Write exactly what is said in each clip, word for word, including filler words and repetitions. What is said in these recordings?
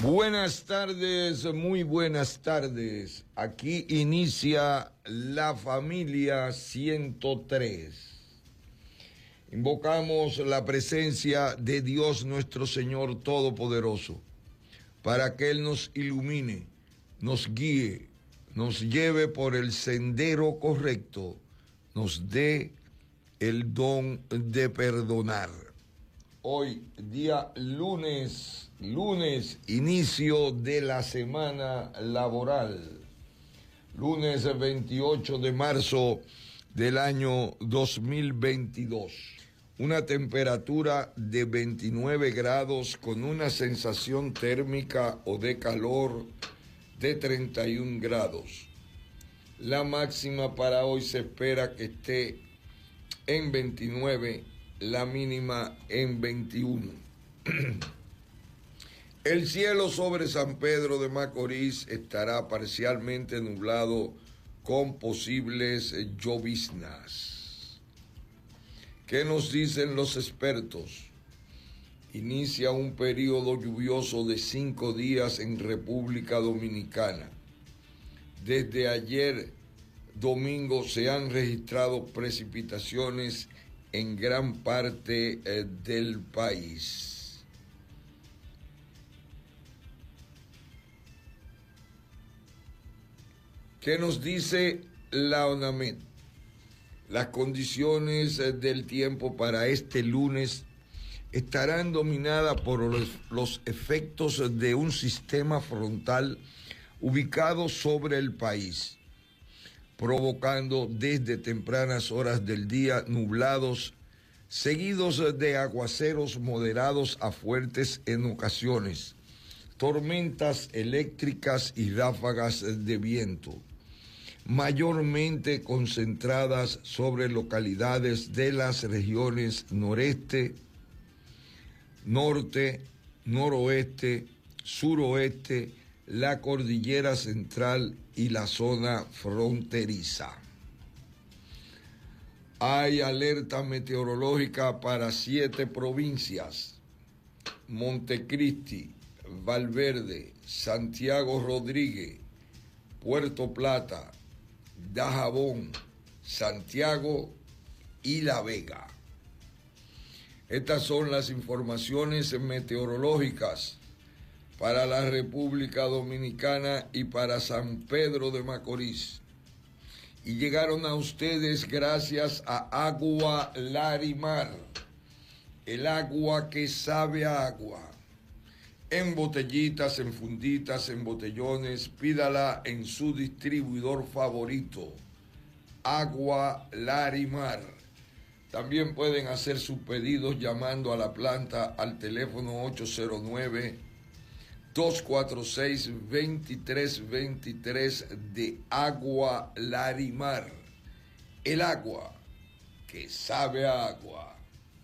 Buenas tardes, muy buenas tardes. Aquí inicia la familia ciento tres. Invocamos la presencia de Dios nuestro Señor Todopoderoso para que Él nos ilumine, nos guíe, nos lleve por el sendero correcto, nos dé el don de perdonar. Hoy, día lunes, lunes, inicio de la semana laboral, lunes veintiocho de marzo del año dos mil veintidós. Una temperatura de veintinueve grados con una sensación térmica o de calor de treinta y un grados. La máxima para hoy se espera que esté en veintinueve, la mínima en veintiuno. El cielo sobre San Pedro de Macorís estará parcialmente nublado con posibles lloviznas. ¿Qué nos dicen los expertos? Inicia un periodo lluvioso de cinco días en República Dominicana. Desde ayer domingo se han registrado precipitaciones en gran parte eh, del país. ¿Qué nos dice la ONAMED? Las condiciones eh, del tiempo para este lunes estarán dominadas por los, los efectos de un sistema frontal ubicado sobre el país, provocando desde tempranas horas del día nublados, seguidos de aguaceros moderados a fuertes en ocasiones, tormentas eléctricas y ráfagas de viento, mayormente concentradas sobre localidades de las regiones noreste, norte, noroeste, suroeste, la cordillera central y la zona fronteriza. Hay alerta meteorológica para siete provincias: Montecristi, Valverde, Santiago Rodríguez, Puerto Plata, Dajabón, Santiago y La Vega. Estas son las informaciones meteorológicas para la República Dominicana y para San Pedro de Macorís. Y llegaron a ustedes gracias a Agua Larimar, el agua que sabe a agua. En botellitas, en funditas, en botellones, pídala en su distribuidor favorito, Agua Larimar. También pueden hacer sus pedidos llamando a la planta al teléfono ocho cero nueve, dos cuatro seis, dos tres dos tres de Agua Larimar, el agua que sabe a agua.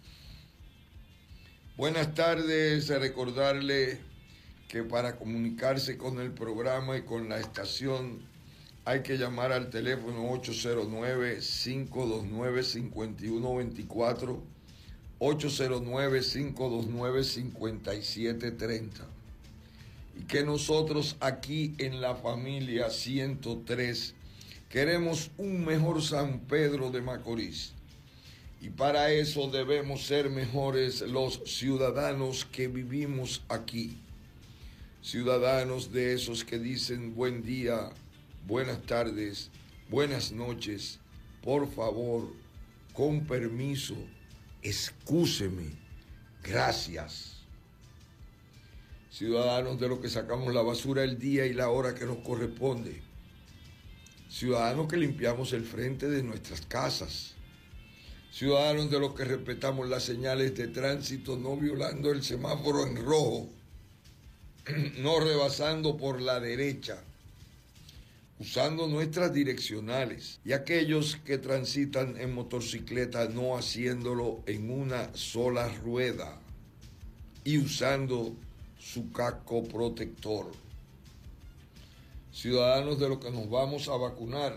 Buenas tardes, recordarle que para comunicarse con el programa y con la estación hay que llamar al teléfono ocho cero nueve, cinco dos nueve, cinco uno dos cuatro, ocho cero nueve, cinco dos nueve, cinco siete tres cero. Y que nosotros aquí en la familia ciento tres queremos un mejor San Pedro de Macorís. Y para eso debemos ser mejores los ciudadanos que vivimos aquí. Ciudadanos de esos que dicen buen día, buenas tardes, buenas noches, por favor, con permiso, excúseme, gracias. Ciudadanos de los que sacamos la basura el día y la hora que nos corresponde. Ciudadanos que limpiamos el frente de nuestras casas. Ciudadanos de los que respetamos las señales de tránsito, no violando el semáforo en rojo, no rebasando por la derecha, usando nuestras direccionales. Y aquellos que transitan en motocicleta, no haciéndolo en una sola rueda y usando su casco protector. Ciudadanos de los que nos vamos a vacunar.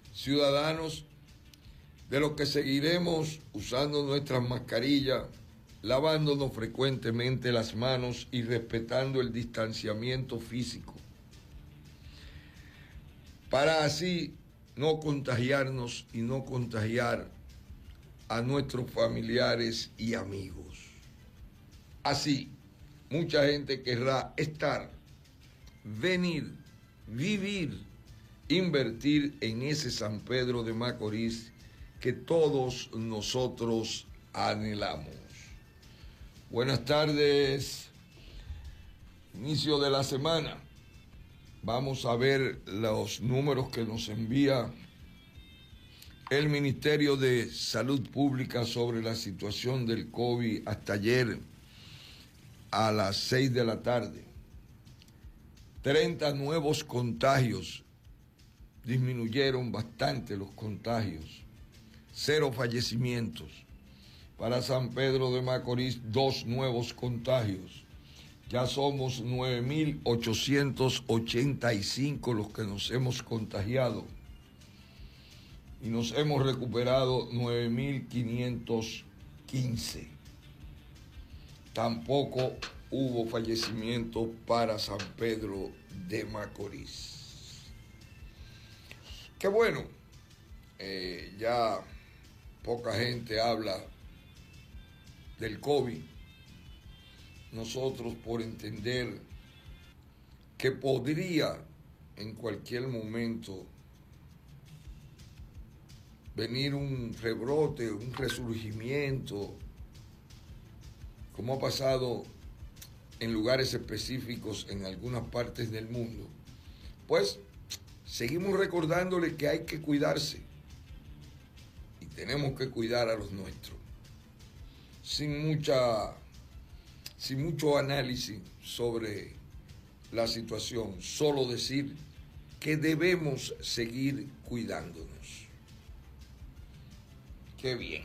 Ciudadanos de los que seguiremos usando nuestras mascarillas, lavándonos frecuentemente las manos y respetando el distanciamiento físico, para así no contagiarnos y no contagiar a nuestros familiares y amigos. Así, mucha gente querrá estar, venir, vivir, invertir en ese San Pedro de Macorís que todos nosotros anhelamos. Buenas tardes, inicio de la semana. Vamos a ver los números que nos envía el Ministerio de Salud Pública sobre la situación del COVID hasta ayer a las seis de la tarde. treinta nuevos contagios, disminuyeron bastante los contagios, cero fallecimientos. Para San Pedro de Macorís, dos nuevos contagios. Ya somos nueve mil ochocientos ochenta y cinco los que nos hemos contagiado y nos hemos recuperado nueve mil quinientos quince. Tampoco hubo fallecimiento para San Pedro de Macorís. Qué bueno, eh, ya poca gente habla del COVID. Nosotros, por entender que podría en cualquier momento venir un rebrote, un resurgimiento, como ha pasado en lugares específicos en algunas partes del mundo, pues seguimos recordándole que hay que cuidarse y tenemos que cuidar a los nuestros, sin mucha, sin mucho análisis sobre la situación, solo decir que debemos seguir cuidándonos. Qué bien.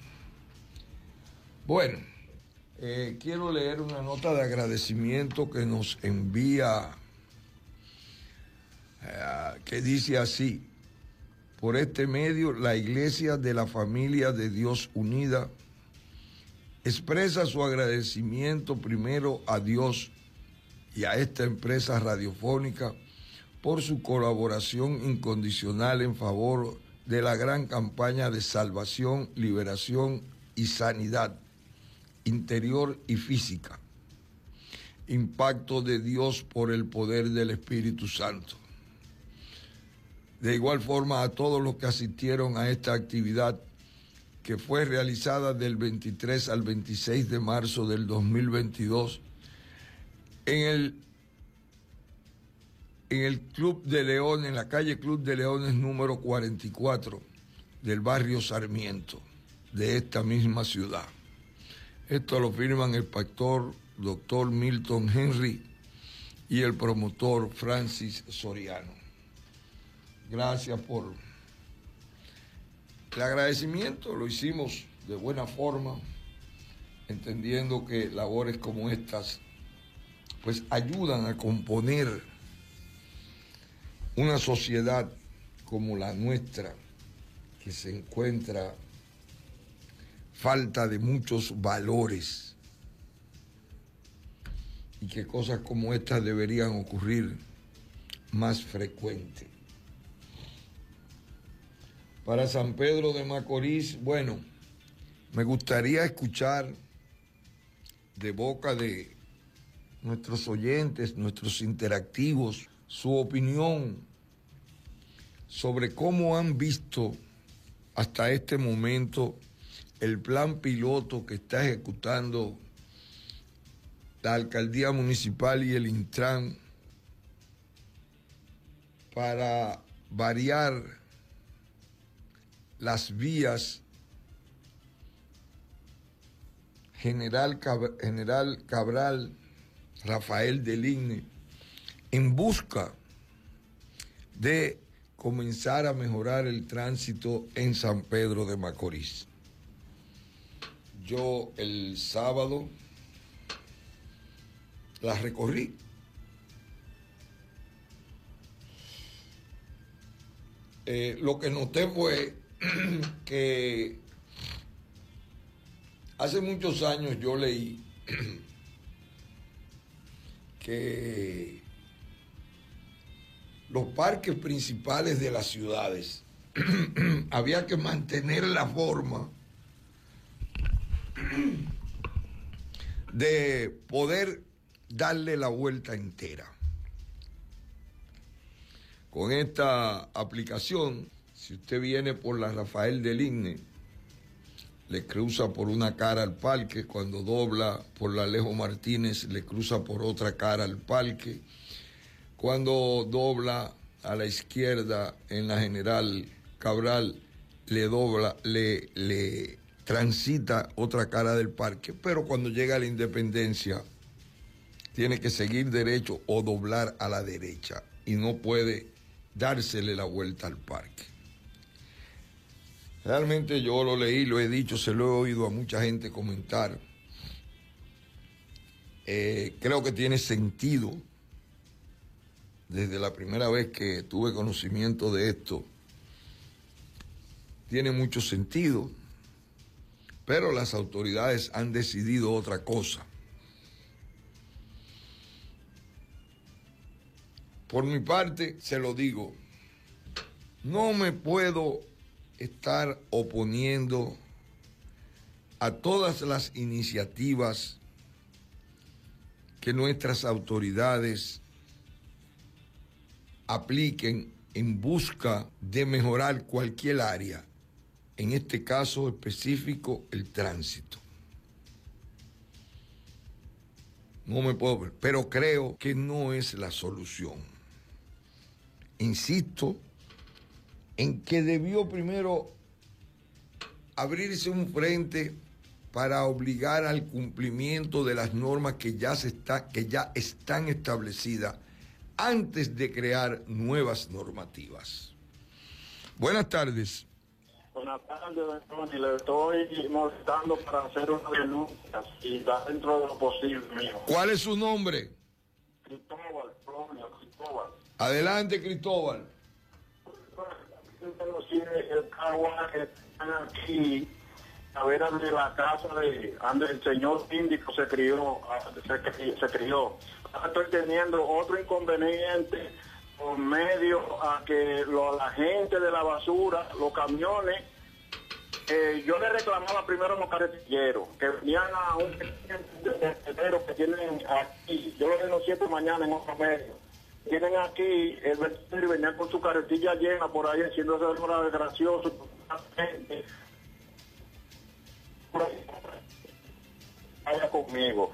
Bueno, eh, quiero leer una nota de agradecimiento que nos envía, eh, que dice así: por este medio, la Iglesia de la Familia de Dios Unida expresa su agradecimiento primero a Dios y a esta empresa radiofónica por su colaboración incondicional en favor de la gran campaña de salvación, liberación y sanidad interior y física. Impacto de Dios por el poder del Espíritu Santo. De igual forma, a todos los que asistieron a esta actividad, que fue realizada del veintitrés al veintiséis de marzo del dos mil veintidós en el, en el Club de Leones, en la calle Club de Leones número cuarenta y cuatro del barrio Sarmiento de esta misma ciudad. Esto lo firman el pastor doctor Milton Henry y el promotor Francis Soriano. Gracias por el agradecimiento, lo hicimos de buena forma, entendiendo que labores como estas pues ayudan a componer una sociedad como la nuestra, que se encuentra falta de muchos valores y que cosas como estas deberían ocurrir más frecuente. Para San Pedro de Macorís, bueno, me gustaría escuchar de boca de nuestros oyentes, nuestros interactivos, su opinión sobre cómo han visto hasta este momento el plan piloto que está ejecutando la Alcaldía Municipal y el Intran para variar las vías General, Cab- General Cabral, Rafael Deligne, en busca de comenzar a mejorar el tránsito en San Pedro de Macorís. Yo el sábado las recorrí. Eh, lo que noté fue que Hace muchos años yo leí que los parques principales de las ciudades había que mantener la forma de poder darle la vuelta entera. Con esta aplicación, si usted viene por la Rafael del Igne, le cruza por una cara al parque, cuando dobla por la Alejo Martínez, le cruza por otra cara al parque, cuando dobla a la izquierda en la General Cabral, le dobla, le, le transita otra cara del parque, pero cuando llega a la Independencia, tiene que seguir derecho o doblar a la derecha y no puede dársele la vuelta al parque. Realmente yo lo leí, lo he dicho, se lo he oído a mucha gente comentar. Eh, creo que tiene sentido. Desde la primera vez que tuve conocimiento de esto, tiene mucho sentido, pero las autoridades han decidido otra cosa. Por mi parte, se lo digo, no me puedo estar oponiendo a todas las iniciativas que nuestras autoridades apliquen en busca de mejorar cualquier área, en este caso específico el tránsito. No me puedo ver, pero creo que no es la solución. Insisto en que debió primero abrirse un frente para obligar al cumplimiento de las normas que ya, se está, que ya están establecidas antes de crear nuevas normativas. Buenas tardes. Buenas tardes, don Tony. Le estoy molestando para hacer una denuncia, si está dentro de lo posible mío. ¿Cuál es su nombre? Cristóbal, Florida, Cristóbal. Adelante, Cristóbal. El carguá que están aquí, a ver, de la casa de donde el señor síndico se crió, se, se crió. Ahora estoy teniendo otro inconveniente por medio a que lo, la gente de la basura, los camiones, eh, yo le reclamaba primero a los carretilleros, que venían a un vertedero que tienen aquí, yo lo denuncié por mañana en otro medio, tienen aquí el vertedero y venían con su carretilla llena por ahí haciendo esa hora de gracioso, gente, vaya conmigo.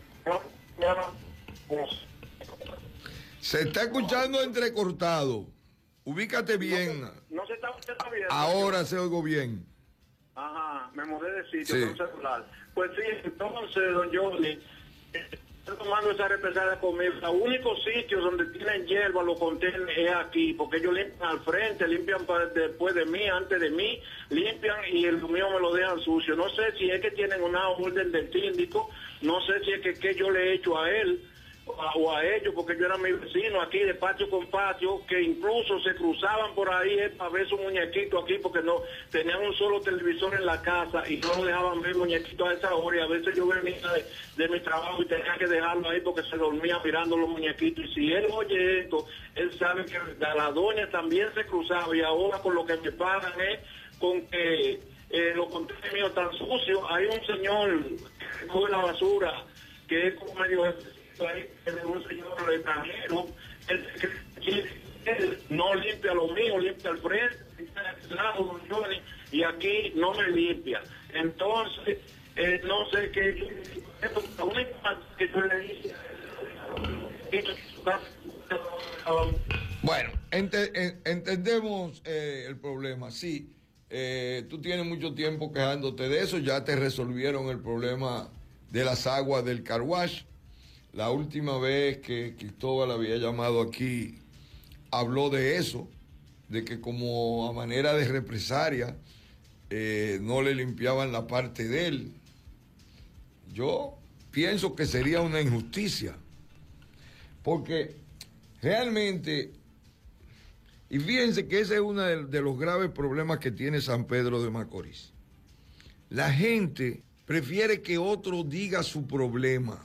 Se está escuchando entrecortado. Ubícate bien. No se, no se está, se está bien. Ahora se oigo bien. Ajá, me mudé de sitio Sí. con celular. Pues sí, entonces, don Jordi, estoy tomando esa represalia conmigo. Los únicos sitios donde tienen hierba, los contenedores, es aquí, porque ellos limpian al frente, limpian para, después de mí, antes de mí, limpian y el mío me lo dejan sucio. No sé si es que tienen una orden del síndico, no sé si es que, que yo le he hecho a él a, o a ellos, porque yo era mi vecino aquí de patio con patio, que incluso se cruzaban por ahí eh, para ver su muñequito aquí, porque no tenían un solo televisor en la casa y no lo dejaban ver muñequito a esa hora, y a veces yo venía de, de mi trabajo y tenía que dejarlo ahí porque se dormía mirando los muñequitos. Y si él oye esto, él sabe que la doña también se cruzaba, y ahora con lo que me pagan es con que eh, los contenedores míos están sucios. Hay un señor que coge la basura, que es como medio ahí, de un señor extranjero, él, él, él no limpia lo mío, limpia el frente, limpia el lado, don Johnny, y aquí no me limpia. Entonces, eh, no sé qué, la única que yo le dije, bueno, ente, en, entendemos eh, el problema, sí. Eh, tú tienes mucho tiempo quejándote de eso, ya te resolvieron el problema de las aguas del car wash. La última vez que Cristóbal había llamado aquí, habló de eso, de que como a manera de represalia eh, no le limpiaban la parte de él. Yo pienso que sería una injusticia, porque realmente, y fíjense que ese es uno de, de los graves problemas que tiene San Pedro de Macorís. La gente prefiere que otro diga su problema,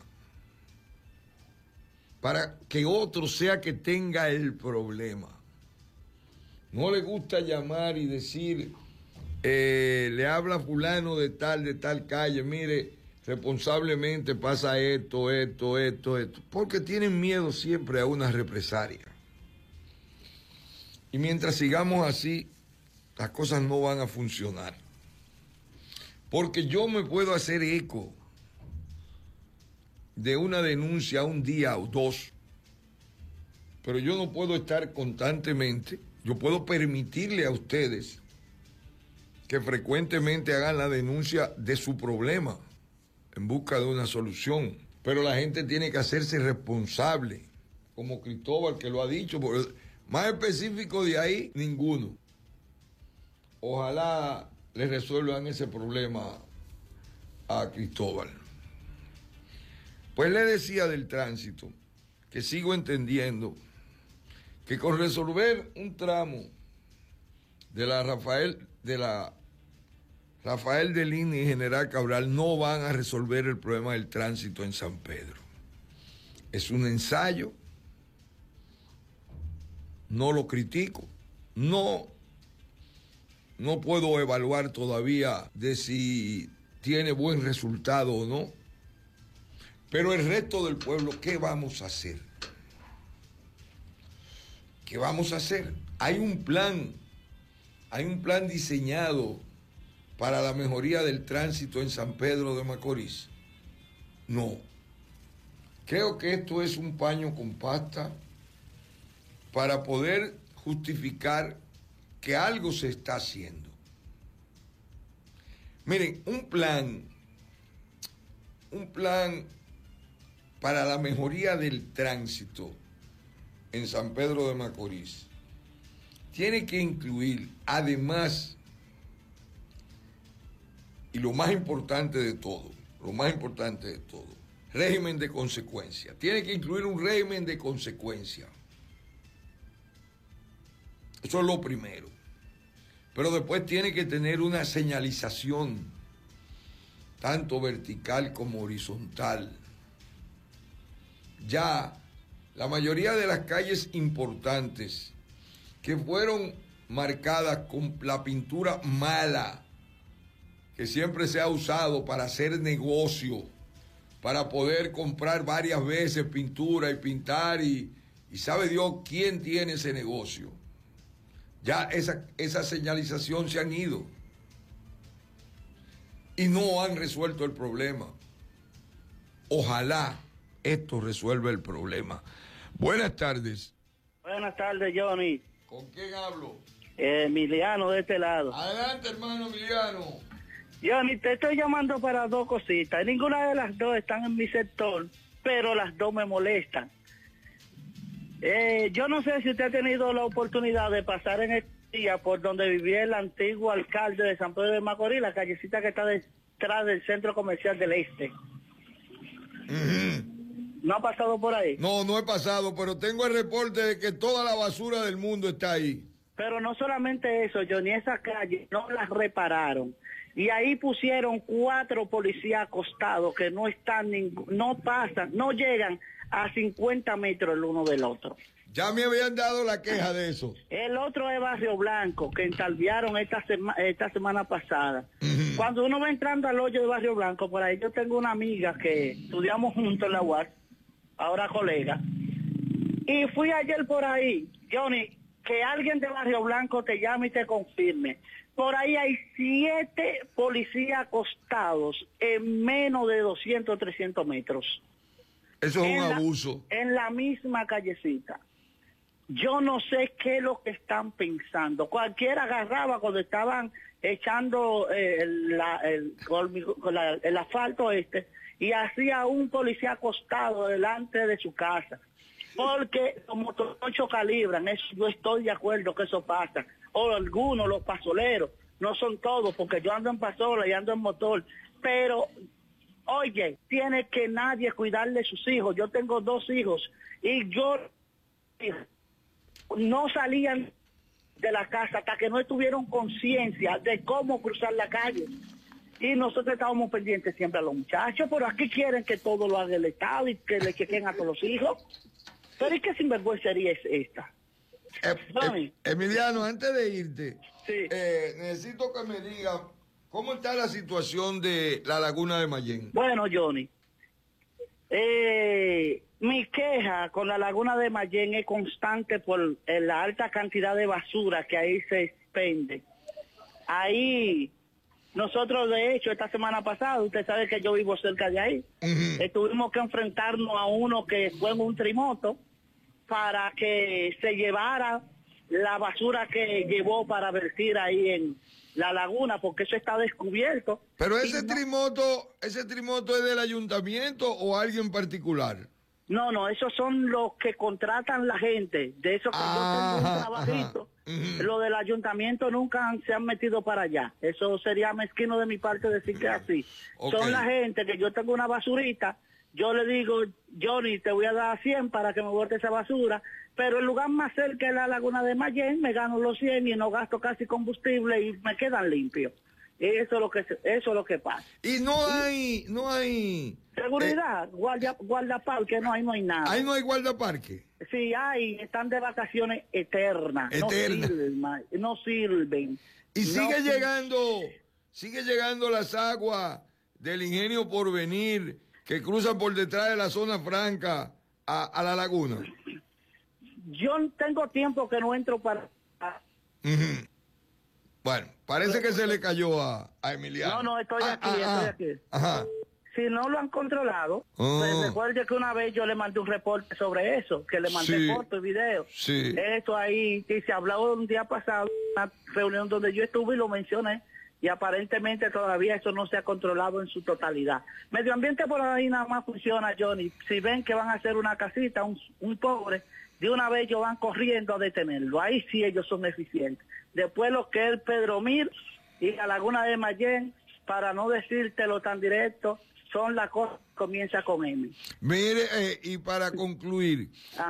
para que otro sea que tenga el problema. No le gusta llamar y decir, eh, le habla fulano de tal, de tal calle, mire, responsablemente pasa esto, esto, esto, esto, porque tienen miedo siempre a una represalia. Y mientras sigamos así, las cosas no van a funcionar. Porque yo me puedo hacer eco de una denuncia un día o dos, pero yo no puedo estar constantemente, yo puedo permitirle a ustedes que frecuentemente hagan la denuncia de su problema en busca de una solución, pero la gente tiene que hacerse responsable, como Cristóbal que lo ha dicho, más específico de ahí, ninguno. Ojalá le resuelvan ese problema a Cristóbal. Pues le decía del tránsito, que sigo entendiendo que con resolver un tramo de la Rafael, de la Rafael de Lini y General Cabral no van a resolver el problema del tránsito en San Pedro. Es un ensayo, no lo critico, no, no puedo evaluar todavía de si tiene buen resultado o no. Pero el resto del pueblo, ¿qué vamos a hacer? ¿Qué vamos a hacer? Hay un plan, hay un plan diseñado para la mejoría del tránsito en San Pedro de Macorís. No. Creo que esto es un paño con pasta para poder justificar que algo se está haciendo. Miren, un plan, un plan para la mejoría del tránsito en San Pedro de Macorís tiene que incluir, además, y lo más importante de todo, lo más importante de todo, régimen de consecuencia. Tiene que incluir un régimen de consecuencia. Eso es lo primero. Pero después tiene que tener una señalización, tanto vertical como horizontal. Ya la mayoría de las calles importantes que fueron marcadas con la pintura mala, que siempre se ha usado para hacer negocio, para poder comprar varias veces pintura y pintar, y, y sabe Dios quién tiene ese negocio. Ya esa, esa señalización se han ido y no han resuelto el problema. Ojalá esto resuelva el problema. Buenas tardes. Buenas tardes, Johnny. ¿Con quién hablo? Eh, Emiliano, de este lado. Adelante, hermano Emiliano. Johnny, te estoy llamando para dos cositas. Ninguna de las dos están en mi sector, pero las dos me molestan. Eh, yo no sé si usted ha tenido la oportunidad de pasar en este día por donde vivía el antiguo alcalde de San Pedro de Macorís, la callecita que está detrás del centro comercial del Este. Uh-huh. ¿No ha pasado por ahí? No, no he pasado, pero tengo el reporte de que toda la basura del mundo está ahí. Pero no solamente eso, Johnny, esa calle no las repararon. Y ahí pusieron cuatro policías acostados que no están, no pasan, no llegan a cincuenta metros el uno del otro. Ya me habían dado la queja de eso. El otro es Barrio Blanco, que entalviaron esta, sema, esta semana pasada. Uh-huh. Cuando uno va entrando al hoyo de Barrio Blanco, por ahí yo tengo una amiga que estudiamos juntos en la U A S, ahora colega, y fui ayer por ahí, Johnny, que alguien de Barrio Blanco te llame y te confirme. Por ahí hay siete policías acostados en menos de doscientos, trescientos metros. Eso es un la, abuso. En la misma callecita. Yo no sé qué es lo que están pensando. Cualquiera agarraba cuando estaban echando eh, la, el, la, el asfalto este y hacía un policía acostado delante de su casa. Porque los motoconchos calibran, eso yo estoy de acuerdo que eso pasa. O algunos, los pasoleros, no son todos, porque yo ando en pasola y ando en motor. Pero, oye, tiene que nadie cuidarle sus hijos. Yo tengo dos hijos y yo no salían de la casa hasta que no tuvieron conciencia de cómo cruzar la calle. Y nosotros estábamos pendientes siempre a los muchachos, pero aquí quieren que todo lo haga el Estado y que le chequen a todos los hijos. Pero ¿y qué sinvergüencería es esta? Eh, eh, Emiliano, antes de irte, sí. eh, necesito que me diga cómo está la situación de la Laguna de Mayén. Bueno, Johnny, eh, mi queja con la Laguna de Mayén es constante por eh, la alta cantidad de basura que ahí se expende. Ahí, nosotros de hecho, esta semana pasada, usted sabe que yo vivo cerca de ahí, uh-huh. eh, tuvimos que enfrentarnos a uno que fue en un trimoto para que se llevara la basura que llevó para vertir ahí en la laguna, porque eso está descubierto. Pero ese no, trimoto, ese trimoto es del ayuntamiento o alguien particular. No, no, esos son los que contratan la gente, de esos que ah, yo tengo un trabajito. Uh-huh. Lo del ayuntamiento nunca han, se han metido para allá. Eso sería mezquino de mi parte decir que es así. Okay. Son la gente que yo tengo una basurita, yo le digo, Johnny, te voy a dar cien para que me bote esa basura, pero el lugar más cerca de la Laguna de Mayén, me gano los cien y no gasto casi combustible y me quedan limpios. Eso es lo que eso es lo que pasa. Y no hay, no hay seguridad, eh, guardia, guardaparque, no hay, no hay nada. Ahí no hay guardaparque. Sí hay, están de vacaciones eternas. Eternas. No sirven, no sirven. Y no sigue sirven. llegando, sigue llegando las aguas del Ingenio Porvenir que cruzan por detrás de la zona franca a, a la laguna. Yo tengo tiempo que no entro para... Uh-huh. Bueno, parece que se le cayó a, a Emiliano. No, no, estoy ah, aquí, ah, estoy aquí. Ajá. Si no lo han controlado, oh. pues recuerde que una vez yo le mandé un reporte sobre eso, que le mandé sí. fotos y videos. Sí. Eso ahí, y se habló un día pasado, una reunión donde yo estuve y lo mencioné, y aparentemente todavía eso no se ha controlado en su totalidad. Medio ambiente por ahí nada más funciona, Johnny. Si ven que van a hacer una casita, un, un pobre, de una vez ellos van corriendo a detenerlo. Ahí sí ellos son eficientes. Después lo que es Pedro Mir y la Laguna de Mayén, para no decírtelo tan directo, son las cosas que comienza con M. Mire, eh, y para concluir,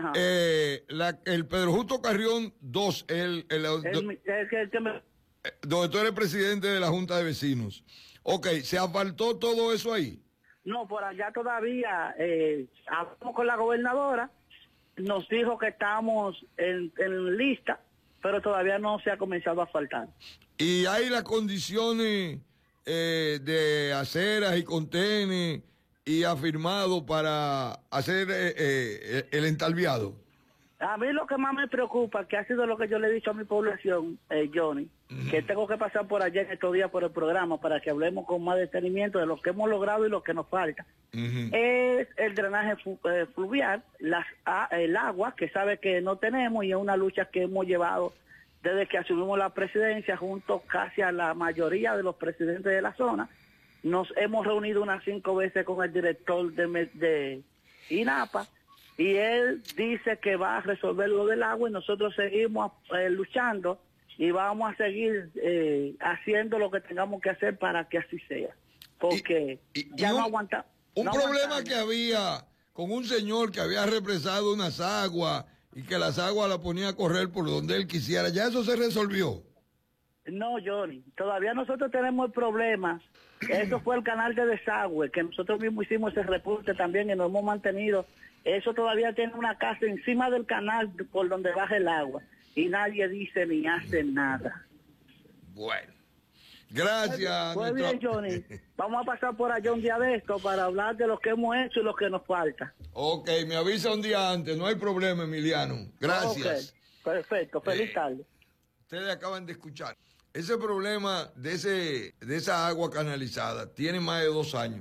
eh, la, el Pedro Justo Carrión dos, el, el, el, el, el, el que me... donde tú eres presidente de la Junta de Vecinos. Ok, ¿se asfaltó todo eso ahí? No, por allá todavía, eh, hablamos con la gobernadora, nos dijo que estamos en, en lista, pero todavía no se ha comenzado a asfaltar. ¿Y hay las condiciones eh, de aceras y contenes y afirmado para hacer eh, eh, el entalviado? A mí lo que más me preocupa, que ha sido lo que yo le he dicho a mi población, eh, Johnny, uh-huh. que tengo que pasar por allá en estos días por el programa para que hablemos con más detenimiento de lo que hemos logrado y lo que nos falta. Uh-huh. Es el drenaje fu eh, fluvial, las, a, el agua, que sabe que no tenemos, y es una lucha que hemos llevado desde que asumimos la presidencia, junto casi a la mayoría de los presidentes de la zona. Nos hemos reunido unas cinco veces con el director de, de INAPA, y él dice que va a resolver lo del agua, y nosotros seguimos eh, luchando y vamos a seguir eh, haciendo lo que tengamos que hacer para que así sea, porque y, y, ya y un, no aguanta. Un no problema aguantamos. que había con un señor que había represado unas aguas y que las aguas las ponía a correr por donde él quisiera, ¿ya eso se resolvió? No, Johnny, todavía nosotros tenemos el problema. Eso fue el canal de desagüe, que nosotros mismos hicimos ese reporte también y nos hemos mantenido. Eso todavía tiene una casa encima del canal por donde baja el agua y nadie dice ni hace nada. Bueno, gracias. Pues bien, Johnny, vamos a pasar por allá un día de esto para hablar de lo que hemos hecho y lo que nos falta. Ok, me avisa un día antes, no hay problema, Emiliano. Gracias. Okay. Perfecto, feliz eh, tarde. Ustedes acaban de escuchar. Ese problema de, ese, de esa agua canalizada tiene más de dos años.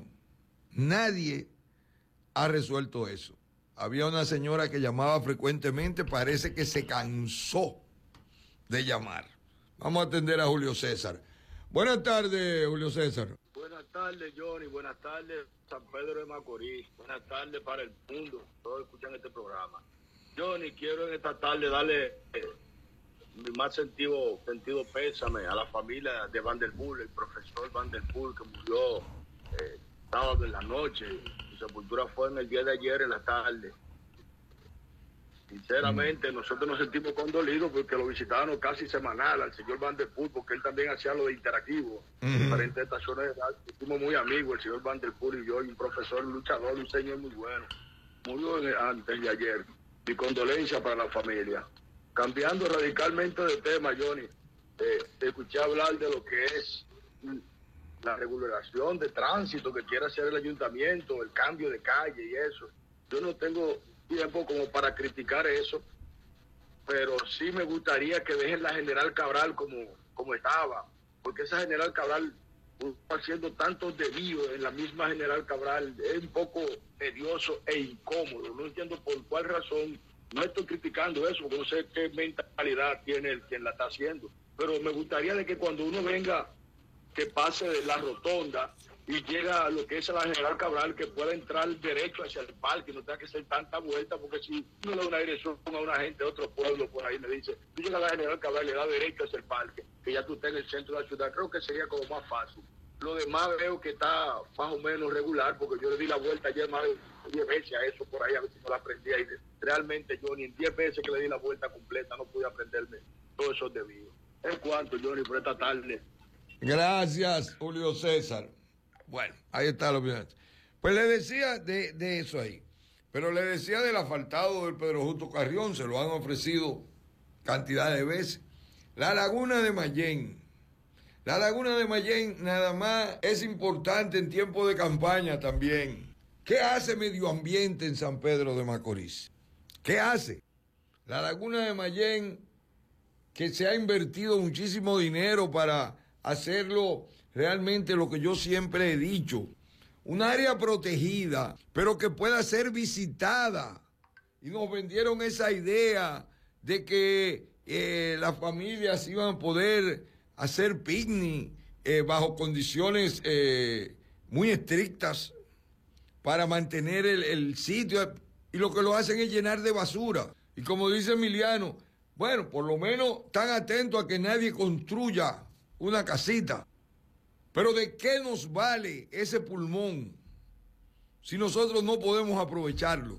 Nadie ha resuelto eso. Había una señora que llamaba frecuentemente, parece que se cansó de llamar. Vamos a atender a Julio César. Buenas tardes, Julio César. Buenas tardes, Johnny. Buenas tardes, San Pedro de Macorís. Buenas tardes para el mundo. Todos escuchan este programa. Johnny, quiero en esta tarde darle eh, mi más sentido, sentido pésame a la familia de Van der Poel, el profesor Van der Poel, que murió eh, sábado en la noche. Su sepultura fue en el día de ayer en la tarde. Sinceramente, mm. nosotros nos sentimos condolidos porque lo visitábamos casi semanal al señor Van der Poel, porque él también hacía lo de interactivo en mm. diferentes estaciones de edad. Fuimos muy amigos, el señor Van der Poel y yo, y un profesor, un luchador, un señor muy bueno. Murió antes de ayer. Mi condolencia para la familia. Cambiando radicalmente de tema, Johnny, eh, te escuché hablar de lo que es la regulación de tránsito que quiere hacer el ayuntamiento, el cambio de calle y eso. Yo no tengo tiempo como para criticar eso, pero sí me gustaría que dejen la General Cabral como, como estaba, porque esa General Cabral haciendo tantos desvíos en la misma General Cabral es un poco tedioso e incómodo. No entiendo por cuál razón. No estoy criticando eso, porque no sé qué mentalidad tiene el quien la está haciendo, pero me gustaría de que cuando uno venga, que pase de la rotonda y llega a lo que es la General Cabral, que pueda entrar derecho hacia el parque, no tenga que hacer tanta vuelta, porque si uno le da una dirección a una gente de otro pueblo por ahí, me dice, tú llegas a la General Cabral y le da derecho hacia el parque, que ya tú estás en el centro de la ciudad, creo que sería como más fácil. Lo demás veo que está más o menos regular, porque yo le di la vuelta ayer más de diez veces a eso por ahí, a ver si no la aprendí ahí. Realmente yo ni en diez veces que le di la vuelta completa no pude aprenderme todos esos desvíos. En cuanto, Johnny, por esta tarde. Gracias, Julio César. Bueno, ahí está la opinión. Pues le decía de, de eso ahí, pero le decía del asfaltado del Pedro Justo Carrión, se lo han ofrecido cantidad de veces. La laguna de Mayén. La laguna de Mayén nada más es importante en tiempo de campaña también. ¿Qué hace Medio Ambiente en San Pedro de Macorís? ¿Qué hace? La laguna de Mayén, que se ha invertido muchísimo dinero para hacerlo realmente lo que yo siempre he dicho, un área protegida, pero que pueda ser visitada. Y nos vendieron esa idea de que eh, las familias iban a poder hacer picnic eh, bajo condiciones eh, muy estrictas para mantener el, el sitio, y lo que lo hacen es llenar de basura. Y como dice Emiliano, bueno, por lo menos están atentos a que nadie construya una casita. Pero ¿de qué nos vale ese pulmón si nosotros no podemos aprovecharlo?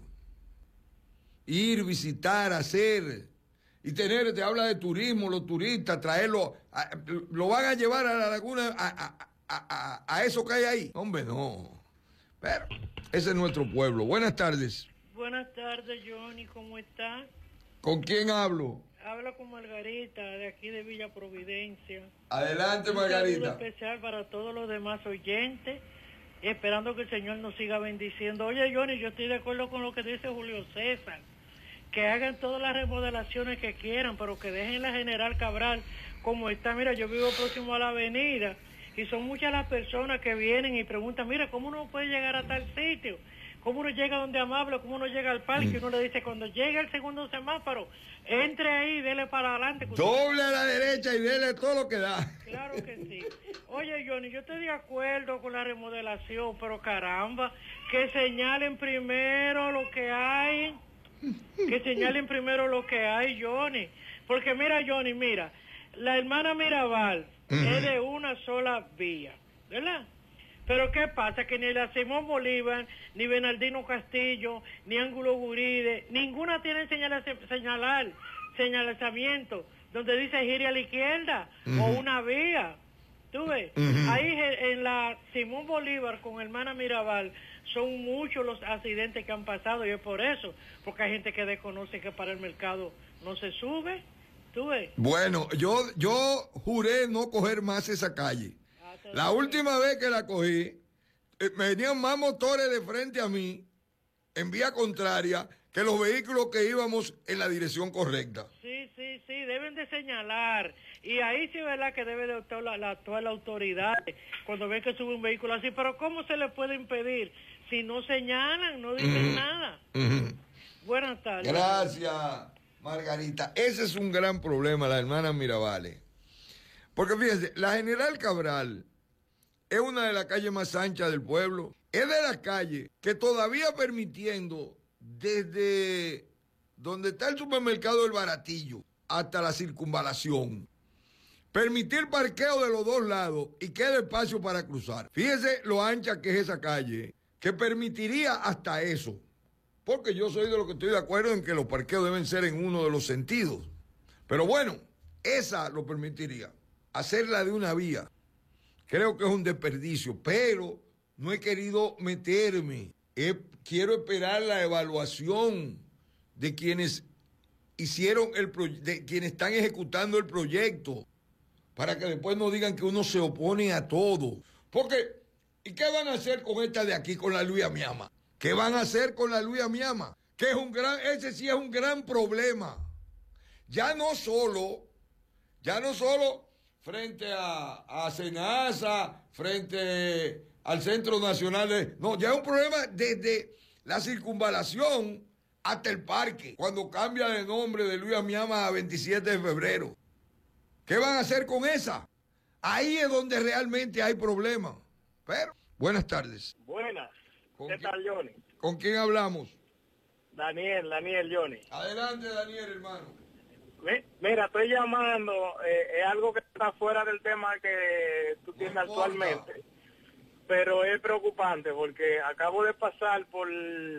Ir, visitar, hacer, y tener, te habla de turismo, los turistas, traerlo, a, lo van a llevar a la laguna, a, a, a, a, a eso que hay ahí. Hombre, no. Pero ese es nuestro pueblo. Buenas tardes. Buenas tardes, Johnny, ¿cómo está? ¿Con quién hablo? Habla con Margarita, de aquí de Villa Providencia. Adelante, Margarita. Un saludo especial para todos los demás oyentes, esperando que el Señor nos siga bendiciendo. Oye, Johnny, yo estoy de acuerdo con lo que dice Julio César, que hagan todas las remodelaciones que quieran, pero que dejen la General Cabral como está. Mira, yo vivo próximo a la avenida y son muchas las personas que vienen y preguntan, mira, ¿cómo uno puede llegar a tal sitio? ¿Cómo uno llega donde Amable? ¿Cómo uno llega al parque? Mm. Uno le dice, cuando llegue el segundo semáforo, entre ahí, dele para adelante. Doble a la derecha y dele todo lo que da. Claro que sí. Oye, Johnny, yo estoy de acuerdo con la remodelación, pero caramba, que señalen primero lo que hay. Que señalen primero lo que hay, Johnny. Porque mira, Johnny, mira, la hermana Mirabal uh-huh. es de una sola vía, ¿verdad? Pero ¿qué pasa? Que ni la Simón Bolívar, ni Bernardino Castillo, ni Ángulo Guride, ninguna tiene señal, señalar, señalamiento, donde dice gire a la izquierda, uh-huh. o una vía. ¿Tú ves? Uh-huh. Ahí en la Simón Bolívar con hermana Mirabal son muchos los accidentes que han pasado, y es por eso, porque hay gente que desconoce que para el mercado no se sube. ¿Tú ves? Bueno, yo, yo juré no coger más esa calle. La última vez que la cogí, eh, me venían más motores de frente a mí, en vía contraria, que los vehículos que íbamos en la dirección correcta. Sí, sí, sí, deben de señalar. Y ahí sí es verdad que debe de actuar la, la, actuar la autoridad cuando ven que sube un vehículo así. Pero ¿cómo se le puede impedir? Si no señalan, no dicen uh-huh. nada. Uh-huh. Buenas tardes. Gracias, Margarita. Ese es un gran problema, la hermana Mirabales. Porque fíjense, la General Cabral es una de las calles más anchas del pueblo. Es de las calles que todavía permitiendo desde donde está el supermercado El Baratillo hasta la circunvalación, permitir parqueo de los dos lados y quede espacio para cruzar. Fíjese lo ancha que es esa calle, que permitiría hasta eso. porque yo soy de los que estoy de acuerdo en que los parqueos deben ser en uno de los sentidos. Pero bueno, esa lo permitiría. Hacerla de una vía, creo que es un desperdicio, pero no he querido meterme. He, quiero esperar la evaluación de quienes hicieron el proyecto, de quienes están ejecutando el proyecto, para que después no digan que uno se opone a todo. Porque, ¿y qué van a hacer con esta de aquí, con la Luisa Miama? ¿Qué van a hacer con la Luisa Miama? Que es un gran, ese sí es un gran problema. Ya no solo, ya no solo frente a, a Senasa, frente al Centro Nacional de... No, ya es un problema desde la circunvalación hasta el parque, cuando cambia de nombre de Luisa Miama a veintisiete de febrero. ¿Qué van a hacer con esa? Ahí es donde realmente hay problemas. Pero, buenas tardes. Buenas. ¿Con ¿Qué quién, tal, Johnny? ¿Con quién hablamos? Daniel, Daniel, Johnny. Adelante, Daniel, hermano. Mi- Mira, estoy llamando, eh, es algo que está fuera del tema que tú tienes No importa. actualmente, pero es preocupante porque acabo de pasar por,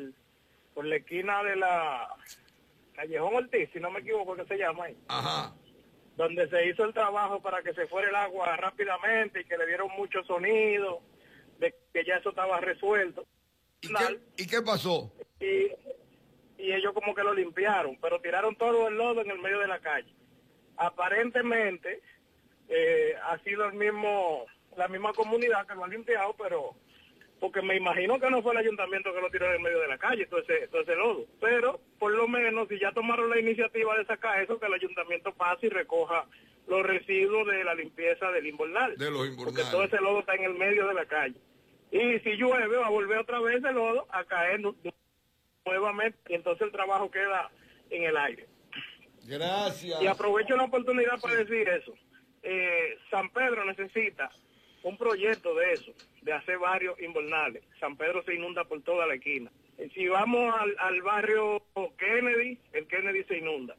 por la esquina de la Callejón Ortiz, si no me equivoco, que se llama ahí, Ajá. donde se hizo el trabajo para que se fuera el agua rápidamente y que le dieron mucho sonido, de que ya eso estaba resuelto. ¿Y qué, ¿Y qué pasó? y, y ellos como que lo limpiaron, pero tiraron todo el lodo en el medio de la calle. Aparentemente eh, ha sido el mismo, la misma comunidad que lo ha limpiado, pero porque me imagino que no fue el ayuntamiento que lo tiró en el medio de la calle, todo ese, todo ese lodo. Pero por lo menos si ya tomaron la iniciativa de sacar eso, que el ayuntamiento pase y recoja los residuos de la limpieza del invernal. De los invernales. Porque todo ese lodo está en el medio de la calle. Y si llueve va a volver otra vez el lodo a caer nu- nuevamente y entonces el trabajo queda en el aire. Gracias. Y aprovecho la oportunidad para decir eso. Eh, San Pedro necesita un proyecto de eso, de hacer varios invernales. San Pedro se inunda por toda la esquina. Eh, Si vamos al, al barrio Kennedy, el Kennedy se inunda.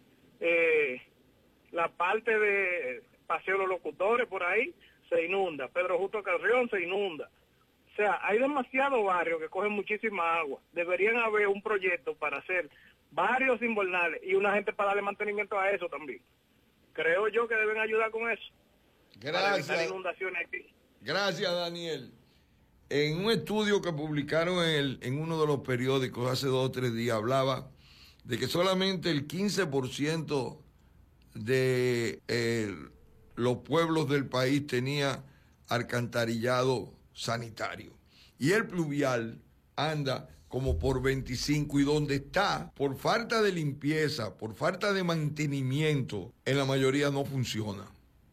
Eh, la parte de Paseo Los Locutores por ahí se inunda. Pedro Justo Carrión se inunda. O sea, hay demasiados barrios que cogen muchísima agua. Deberían haber un proyecto para hacer varios invernales y una gente para darle mantenimiento a eso también. Creo yo que deben ayudar con eso. Para evitar Gracias. inundaciones aquí. Gracias, Daniel. En un estudio que publicaron en, el- en uno de los periódicos hace dos o tres días, hablaba de que solamente el quince por ciento de eh, los pueblos del país tenía alcantarillado sanitario. Y el pluvial anda como por veinticinco, y donde está, por falta de limpieza, por falta de mantenimiento, en la mayoría no funciona.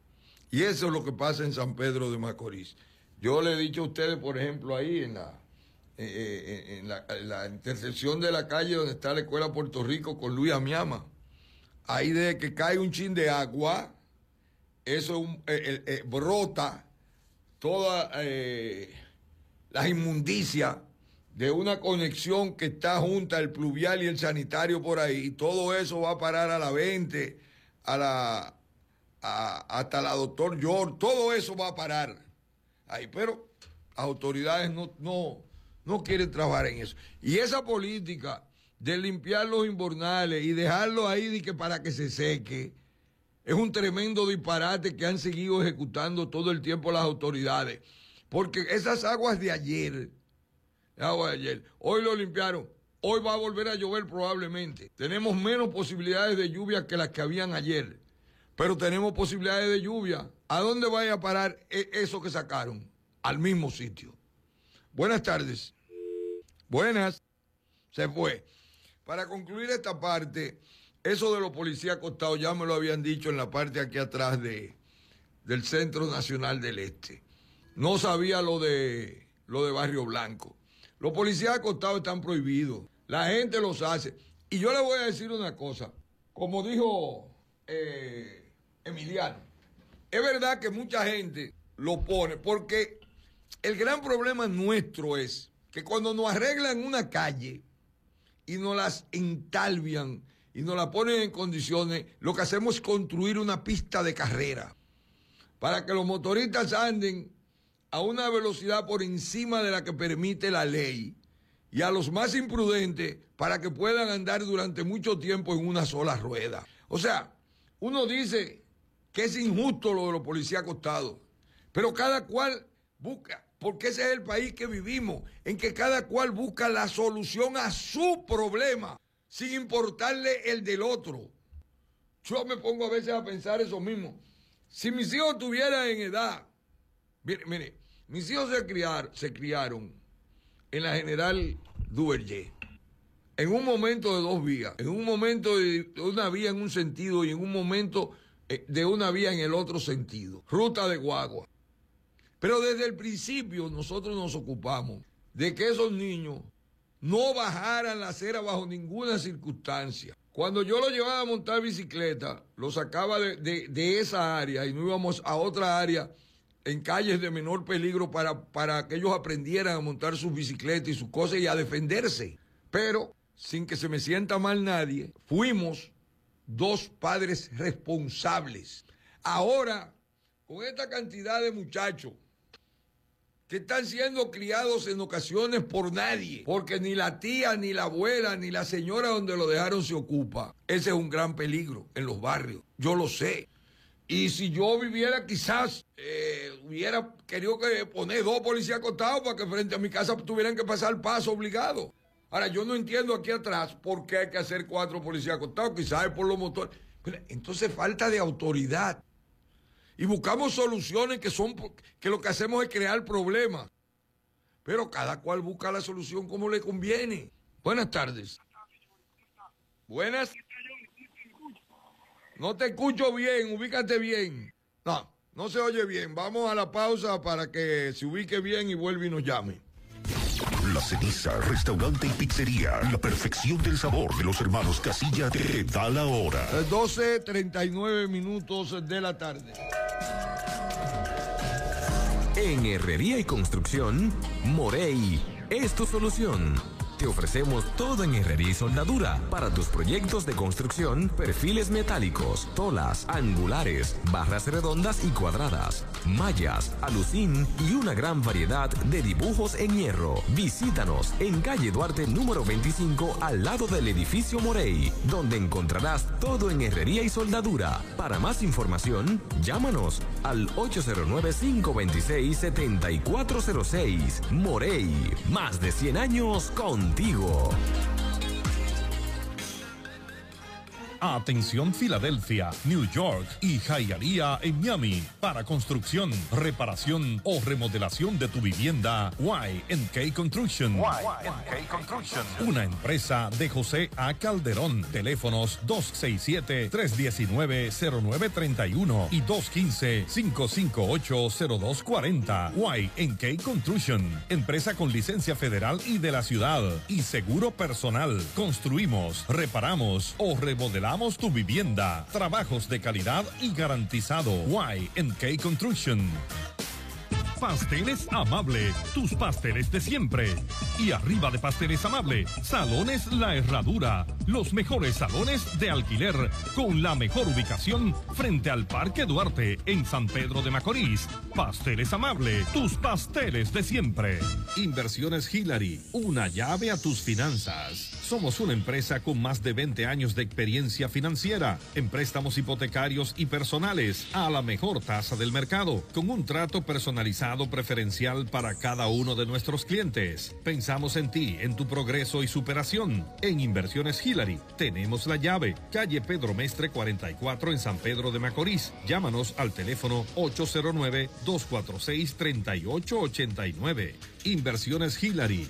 Y eso es lo que pasa en San Pedro de Macorís. Yo le he dicho a ustedes, por ejemplo, ahí en la, eh, eh, en la, en la intersección de la calle donde está la Escuela Puerto Rico con Luisa Miama, ahí desde que cae un chin de agua, eso es un, eh, eh, eh, brota toda eh, las inmundicias de una conexión que está junta el pluvial y el sanitario por ahí, y todo eso va a parar a la veinte, a la a- hasta la doctor George, todo eso va a parar ahí, pero las autoridades no, no, no quieren trabajar en eso. Y esa política de limpiar los invernales y dejarlo ahí de que para que se seque, es un tremendo disparate que han seguido ejecutando todo el tiempo las autoridades. Porque esas aguas de ayer, aguas de ayer, hoy lo limpiaron, hoy va a volver a llover probablemente. Tenemos menos posibilidades de lluvia que las que habían ayer, pero tenemos posibilidades de lluvia. ¿A dónde vaya a parar e- eso que sacaron? Al mismo sitio. Buenas tardes. Buenas. Se fue. Para concluir esta parte, eso de los policías acostados ya me lo habían dicho en la parte aquí atrás de, del Centro Nacional del Este. No sabía lo de, lo de Barrio Blanco. Los policías acostados están prohibidos. La gente los hace. Y yo le voy a decir una cosa. Como dijo eh, Emiliano, es verdad que mucha gente lo pone, porque el gran problema nuestro es que cuando nos arreglan una calle y nos las entalvian y nos la ponen en condiciones, lo que hacemos es construir una pista de carrera para que los motoristas anden a una velocidad por encima de la que permite la ley y a los más imprudentes para que puedan andar durante mucho tiempo en una sola rueda. O sea, uno dice que es injusto lo de los policías acostados, pero cada cual busca, porque ese es el país que vivimos, en que cada cual busca la solución a su problema, sin importarle el del otro. Yo me pongo a veces a pensar eso mismo. Si mis hijos estuvieran en edad, mire, mire, mis hijos se criaron, se criaron en la General Duvergé, en un momento de dos vías, en un momento de una vía en un sentido y en un momento de una vía en el otro sentido, ruta de guagua. Pero desde el principio nosotros nos ocupamos de que esos niños no bajaran la acera bajo ninguna circunstancia. Cuando yo los llevaba a montar bicicleta, los sacaba de, de, de esa área y nos íbamos a otra área en calles de menor peligro para, para que ellos aprendieran a montar sus bicicletas y sus cosas y a defenderse. Pero, sin que se me sienta mal nadie, fuimos dos padres responsables. Ahora, con esta cantidad de muchachos que están siendo criados en ocasiones por nadie, porque ni la tía, ni la abuela, ni la señora donde lo dejaron se ocupa. Ese es un gran peligro en los barrios, yo lo sé. Y si yo viviera, quizás eh, hubiera querido que poner dos policías acostados para que frente a mi casa tuvieran que pasar paso obligado. Ahora, yo no entiendo aquí atrás por qué hay que hacer cuatro policías acostados, quizás es por los motores. Pero entonces falta de autoridad. Y buscamos soluciones que son, que lo que hacemos es crear problemas. Pero cada cual busca la solución como le conviene. Buenas tardes. Buenas. No te escucho bien, ubícate bien. No, no se oye bien. Vamos a la pausa para que se ubique bien y vuelva y nos llame. La Ceniza, restaurante y pizzería. La perfección del sabor de los hermanos Casilla te da la hora. doce treinta y nueve minutos de la tarde. En Herrería y Construcción, Morey es tu solución. Te ofrecemos todo en herrería y soldadura para tus proyectos de construcción, perfiles metálicos, tolas, angulares, barras redondas y cuadradas, mallas, alucín y una gran variedad de dibujos en hierro. Visítanos en calle Duarte número veinticinco al lado del edificio Morey, donde encontrarás todo en herrería y soldadura. Para más información, llámanos al ocho cero nueve, cinco dos seis, siete cuatro cero seis. Morey, más de cien años con contigo. Atención Filadelfia, New York y Hialeah en Miami. Para construcción, reparación o remodelación de tu vivienda, Y and K Construction. Y and K Construction. Una empresa de José A. Calderón. Teléfonos dos seis siete, tres uno nueve, cero nueve tres uno y dos uno cinco, cinco cinco ocho, cero dos cuatro cero. Y and K Construction. Empresa con licencia federal y de la ciudad. Y seguro personal. Construimos, reparamos o remodelamos tu vivienda. Trabajos de calidad y garantizado. Y and K Construction. Pasteles Amable, tus pasteles de siempre. Y arriba de Pasteles Amable, Salones La Herradura, los mejores salones de alquiler, con la mejor ubicación frente al Parque Duarte, en San Pedro de Macorís. Pasteles Amable, tus pasteles de siempre. Inversiones Hillary, una llave a tus finanzas. Somos una empresa con más de veinte años de experiencia financiera en préstamos hipotecarios y personales a la mejor tasa del mercado, con un trato personalizado preferencial para cada uno de nuestros clientes. Pensamos en ti, en tu progreso y superación. En Inversiones Hillary tenemos la llave, calle Pedro Mestre cuarenta y cuatro en San Pedro de Macorís. Llámanos al teléfono ocho cero nueve, dos cuatro seis, tres ocho ocho nueve. Inversiones Hillary.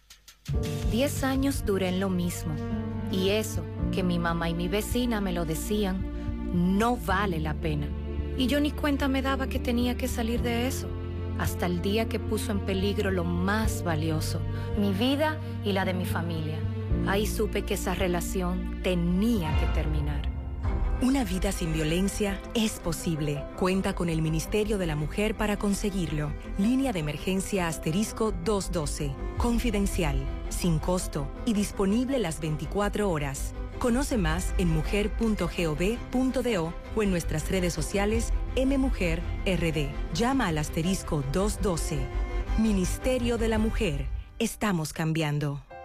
Diez años duré en lo mismo, y eso, que mi mamá y mi vecina me lo decían, no vale la pena. Y yo ni cuenta me daba que tenía que salir de eso, hasta el día que puso en peligro lo más valioso, mi vida y la de mi familia. Ahí supe que esa relación tenía que terminar. Una vida sin violencia es posible. Cuenta con el Ministerio de la Mujer para conseguirlo. Línea de emergencia asterisco doscientos doce. Confidencial, sin costo y disponible las veinticuatro horas. Conoce más en mujer punto gov punto do o en nuestras redes sociales M Mujer R D. Llama al asterisco doscientos doce. Ministerio de la Mujer. Estamos cambiando.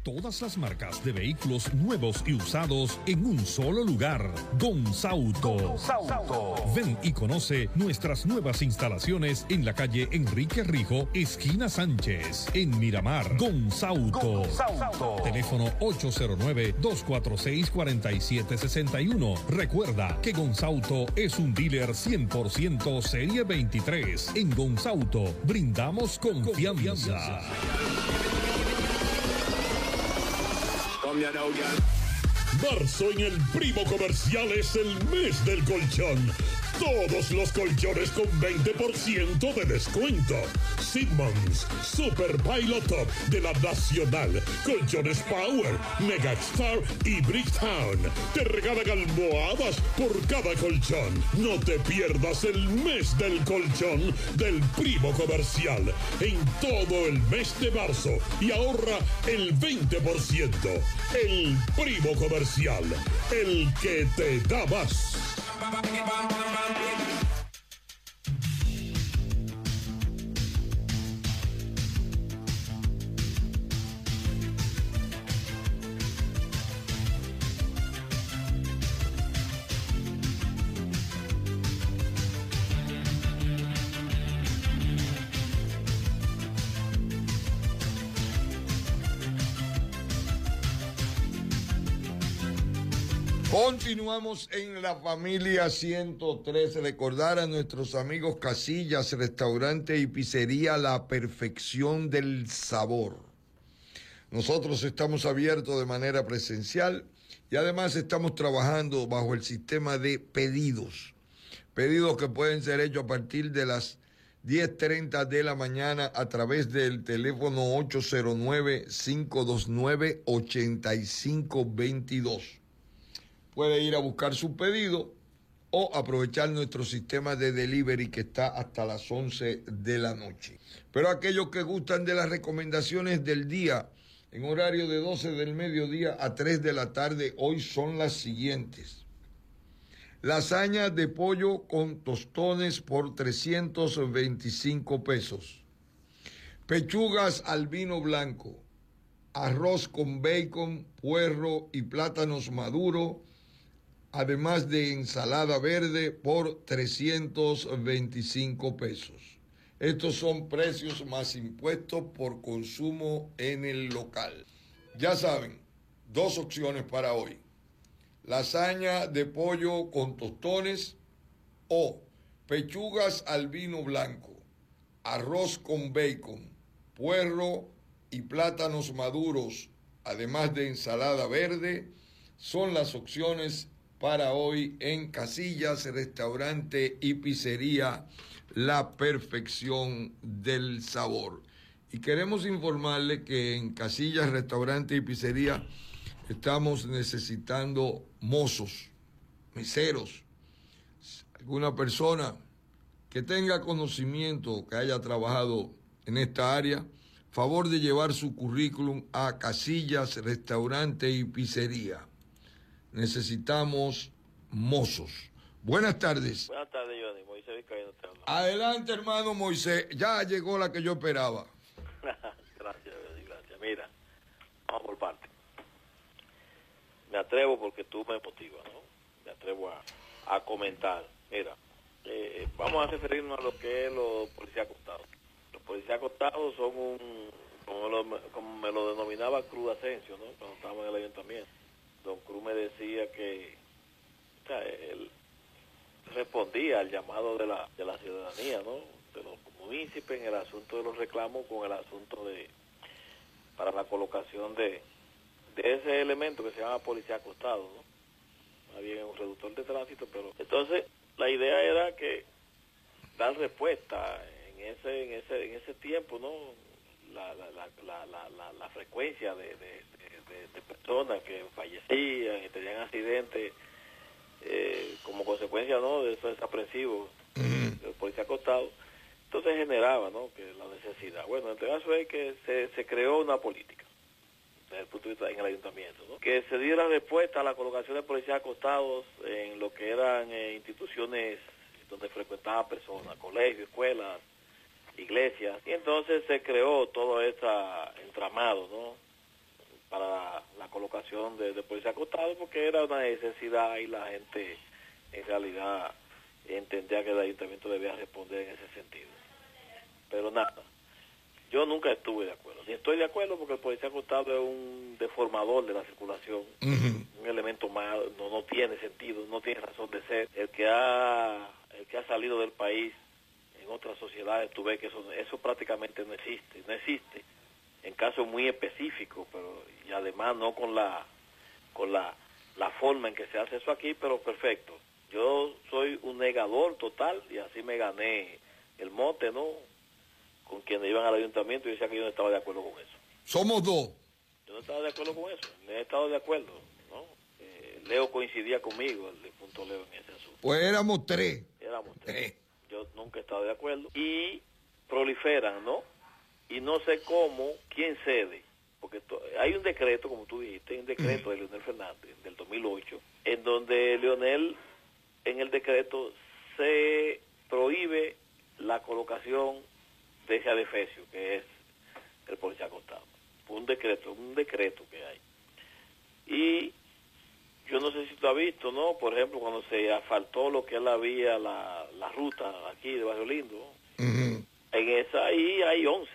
Todas las marcas de vehículos nuevos y usados en un solo lugar. Gonzauto. Gonzauto. Ven y conoce nuestras nuevas instalaciones en la calle Enrique Rijo, esquina Sánchez, en Miramar. Gonzauto. Gonzauto. Teléfono ocho cero nueve, dos cuatro seis, cuatro siete seis uno. Recuerda que Gonzauto es un dealer cien por ciento Serie veintitrés. En Gonzauto brindamos confianza. Marzo en el Primo Comercial es el mes del colchón. Todos los colchones con veinte por ciento de descuento. Simmons, Super Pilot Top de la Nacional, Colchones Power, Megastar y Bricktown. Te regalan almohadas por cada colchón. No te pierdas el mes del colchón del Primo Comercial en todo el mes de marzo y ahorra el veinte por ciento. El Primo Comercial, el que te da más. Continuamos en la familia ciento tres. Recordar a nuestros amigos Casillas, Restaurante y Pizzería La Perfección del Sabor. Nosotros estamos abiertos de manera presencial y además estamos trabajando bajo el sistema de pedidos. Pedidos que pueden ser hechos a partir de las diez treinta de la mañana a través del teléfono ocho cero nueve, cinco dos nueve, ocho cinco dos dos. Puede ir a buscar su pedido o aprovechar nuestro sistema de delivery que está hasta las once de la noche. Pero aquellos que gustan de las recomendaciones del día, en horario de doce del mediodía a tres de la tarde, hoy son las siguientes. Lasaña de pollo con tostones por trescientos veinticinco pesos. Pechugas al vino blanco. Arroz con bacon, puerro y plátanos maduros, además de ensalada verde por trescientos veinticinco pesos. Estos son precios más impuestos por consumo en el local. Ya saben, dos opciones para hoy. Lasaña de pollo con tostones o pechugas al vino blanco, arroz con bacon, puerro y plátanos maduros, además de ensalada verde, son las opciones para hoy en Casillas, Restaurante y Pizzería La Perfección del Sabor. Y queremos informarle que en Casillas, Restaurante y Pizzería estamos necesitando mozos, meseros, alguna persona que tenga conocimiento, que haya trabajado en esta área, favor de llevar su currículum a Casillas, Restaurante y Pizzería. Necesitamos mozos. Buenas tardes. Buenas tardes, Johnny. Moisés Vizcaíno te habla. Adelante, hermano Moisés. Ya llegó la que yo esperaba. Gracias, Johnny, gracias. Mira, vamos por parte. Me atrevo porque tú me motivas, ¿no? Me atrevo a, a comentar. Mira, eh, vamos a referirnos a lo que es los policías acostados. Los policías acostados son un, como, lo, como me lo denominaba Cruz Asensio, ¿no? Cuando estábamos en el ayuntamiento. Don Cruz me decía que, o sea, él respondía al llamado de la de la ciudadanía, ¿no? De los municipios en el asunto de los reclamos con el asunto de para la colocación de, de ese elemento que se llama policía acostado, ¿no? Más bien un reductor de tránsito, pero entonces la idea era que dar respuesta en ese en ese en ese tiempo, ¿no? La la la la la, la, la frecuencia de, de De, de personas que fallecían y tenían accidentes eh, como consecuencia, ¿no?, de esos desaprensivos de los policías acostados. Entonces generaba, ¿no?, que la necesidad. Bueno, en este caso es que se, se creó una política desde el punto de vista en el ayuntamiento, ¿no?, que se diera respuesta a la colocación de policías acostados en lo que eran eh, instituciones donde frecuentaban personas, colegios, escuelas, iglesias, y entonces se creó todo este entramado, ¿no?, para la colocación de, de policía acostado, porque era una necesidad y la gente en realidad entendía que el ayuntamiento debía responder en ese sentido. Pero nada, yo nunca estuve de acuerdo, ni estoy de acuerdo porque el policía acostado es un deformador de la circulación, uh-huh. un elemento más, no, no tiene sentido, no tiene razón de ser. El que ha, el que ha salido del país en otras sociedades, tú ves que eso, eso prácticamente no existe, no existe. En casos muy específicos, pero y además no con la con la, la forma en que se hace eso aquí, pero perfecto. Yo soy un negador total y así me gané el mote, ¿no? Con quienes iban al ayuntamiento y decía que yo no estaba de acuerdo con eso. Somos dos. Yo no estaba de acuerdo con eso, no he estado de acuerdo, ¿no? Eh, Leo coincidía conmigo, el punto Leo en ese asunto. Pues éramos tres. Éramos tres. Eh. Yo nunca he estado de acuerdo. Y proliferan, ¿no? Y no sé cómo, quién cede, porque to, hay un decreto, como tú dijiste, hay un decreto de Leonel Fernández del dos mil ocho, en donde Leonel, en el decreto, se prohíbe la colocación de ese adefesio, que es el policía acostado. Un decreto, un decreto que hay. Y yo no sé si tú has visto, ¿no? Por ejemplo, cuando se asfaltó lo que es la vía, la, la ruta aquí de Barrio Lindo, uh-huh. en esa ahí hay once.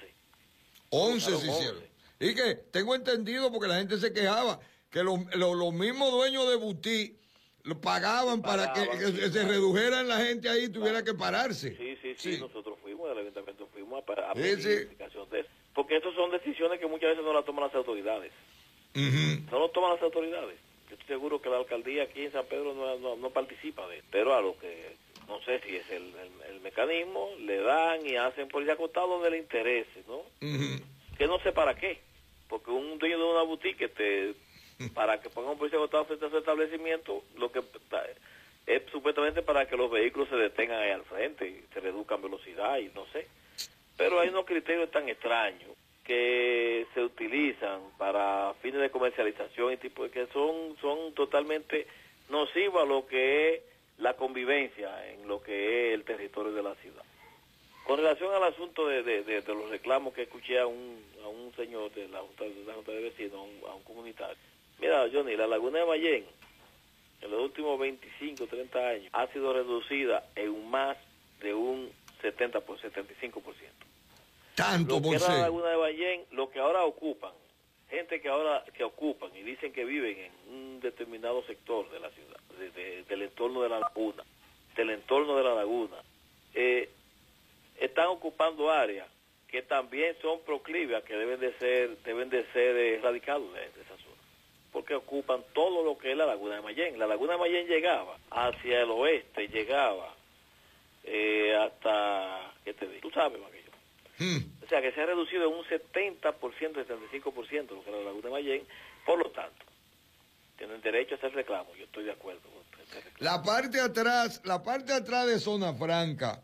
once se hicieron. Y que tengo entendido, porque la gente se quejaba, que los lo, lo mismos dueños de Butí lo pagaban, pagaban para que, que sí, se claro. redujeran la gente ahí y tuviera claro. que pararse. Sí, sí, sí, sí, nosotros fuimos, del ayuntamiento fuimos a, a pedir sí, sí. explicación de eso. Porque estas son decisiones que muchas veces no las toman las autoridades. Uh-huh. No lo toman las autoridades. Yo estoy seguro que la alcaldía aquí en San Pedro no, no, no participa de eso. Pero a lo que, no sé si es el, el, el mecanismo, le dan y hacen policía acostado donde le interese, ¿no? Uh-huh. Que no sé para qué. Porque un dueño de una boutique, te, para que ponga un policía acostado frente a su establecimiento, lo que es supuestamente para que los vehículos se detengan ahí al frente y se reduzcan velocidad y no sé. Pero hay unos criterios tan extraños que se utilizan para fines de comercialización y tipo de que son son totalmente nocivos a lo que es la convivencia en lo que es el territorio de la ciudad. Con relación al asunto de, de, de, de los reclamos que escuché a un a un señor de la Junta de, la junta de Vecinos, a un, a un comunitario. Mira, Johnny, la Laguna de Mayén en los últimos veinticinco, treinta años ha sido reducida en más de un setenta por setenta y cinco por ciento. Tanto lo que por era ser. la Laguna de Mayén, lo que ahora ocupan, gente que ahora que ocupan y dicen que viven en un determinado sector de la ciudad, de, de, del entorno de la laguna, del entorno de la laguna, eh, están ocupando áreas que también son proclives, que deben de ser deben de ser erradicados de, de esa zona, porque ocupan todo lo que es la Laguna de Mayén. La Laguna de Mayén llegaba hacia el oeste, llegaba eh, hasta, ¿qué te digo? Tú sabes, Maquillo. Hmm. O sea, que se ha reducido en un setenta por ciento, setenta y cinco por ciento lo que era la Laguna de Mayén. Por lo tanto, tienen derecho a hacer reclamo. Yo estoy de acuerdo con este reclamo. La parte de atrás, la parte de atrás de Zona Franca,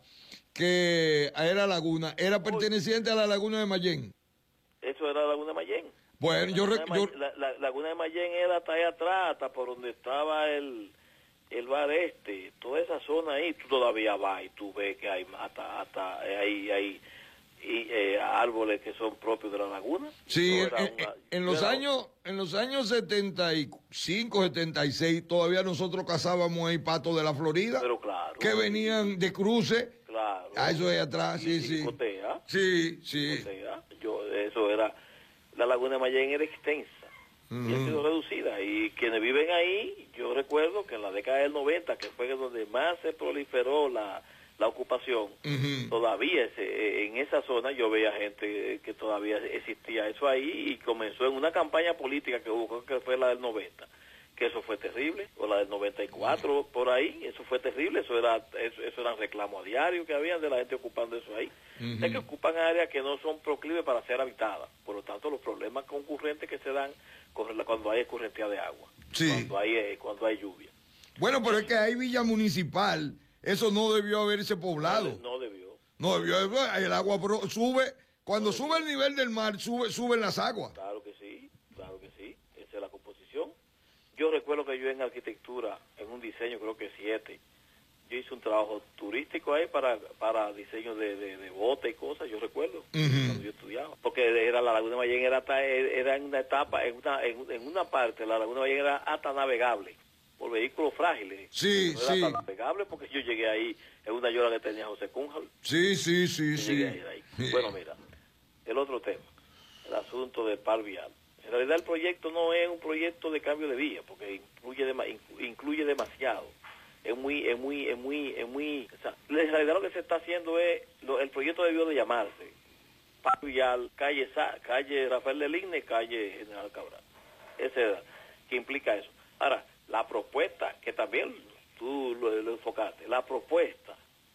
que era Laguna, era perteneciente a la Laguna de Mayén. Eso era la Laguna de Mayén. Bueno, la yo, Laguna yo... de la, la, la Laguna de Mayén era hasta allá atrás, hasta por donde estaba el, el bar este, toda esa zona ahí, tú todavía vas y tú ves que hay hasta, hasta hay, hay y, eh, árboles que son propios de la laguna. Sí, en, una, en los años en los años setenta y cinco, setenta y seis todavía nosotros cazábamos ahí patos de la Florida. Pero claro. Que venían de cruce. Claro. A eso de atrás, y, sí, y sí. Cotea, sí, sí. Cotea. Yo, eso era, la Laguna de Mayén era extensa. Uh-huh. Y ha sido reducida. Y quienes viven ahí, yo recuerdo que en la década del noventa, que fue donde más se proliferó la, la ocupación, uh-huh. todavía ese, en esa zona yo veía gente que todavía existía eso ahí, y comenzó en una campaña política que hubo, creo que fue la del noventa, que eso fue terrible, o la del noventa y cuatro, uh-huh. por ahí, eso fue terrible, eso era eso, eso eran reclamos a diario que habían de la gente ocupando eso ahí. Uh-huh. Es que ocupan áreas que no son proclives para ser habitadas, por lo tanto los problemas concurrentes que se dan cuando hay escurrentía de agua, sí. cuando hay cuando hay lluvia. Bueno, pero es que hay villa municipal, eso no debió haberse poblado. No, no debió. No debió, el agua sube, cuando no sube el nivel del mar, sube suben las aguas. Claro que sí, claro que sí, esa es la composición. Yo recuerdo que yo en arquitectura, en un diseño, creo que siete, yo hice un trabajo turístico ahí para para diseño de, de, de botes y cosas, yo recuerdo, uh-huh. cuando yo estudiaba. Porque era la Laguna de Mallén, era, hasta, era en una etapa, en una, en, en una parte, la Laguna de Mallén era hasta navegable, por vehículos frágiles. Sí, no era sí. hasta navegable porque yo llegué ahí en una llora que tenía José Cunjal. Sí, sí, sí, sí. Ahí, ahí. Sí. Bueno, mira, el otro tema, el asunto del par vial. En realidad el proyecto no es un proyecto de cambio de vía, porque incluye, dem- incluye demasiado. Es muy, es muy, es muy, es muy... O sea, en realidad lo que se está haciendo es... Lo, el proyecto debió de llamarse par vial, calle Sa, calle Rafael de Ligne, calle General Cabral. Ese era, que implica eso. Ahora, la propuesta, que también tú lo, lo enfocaste, la propuesta,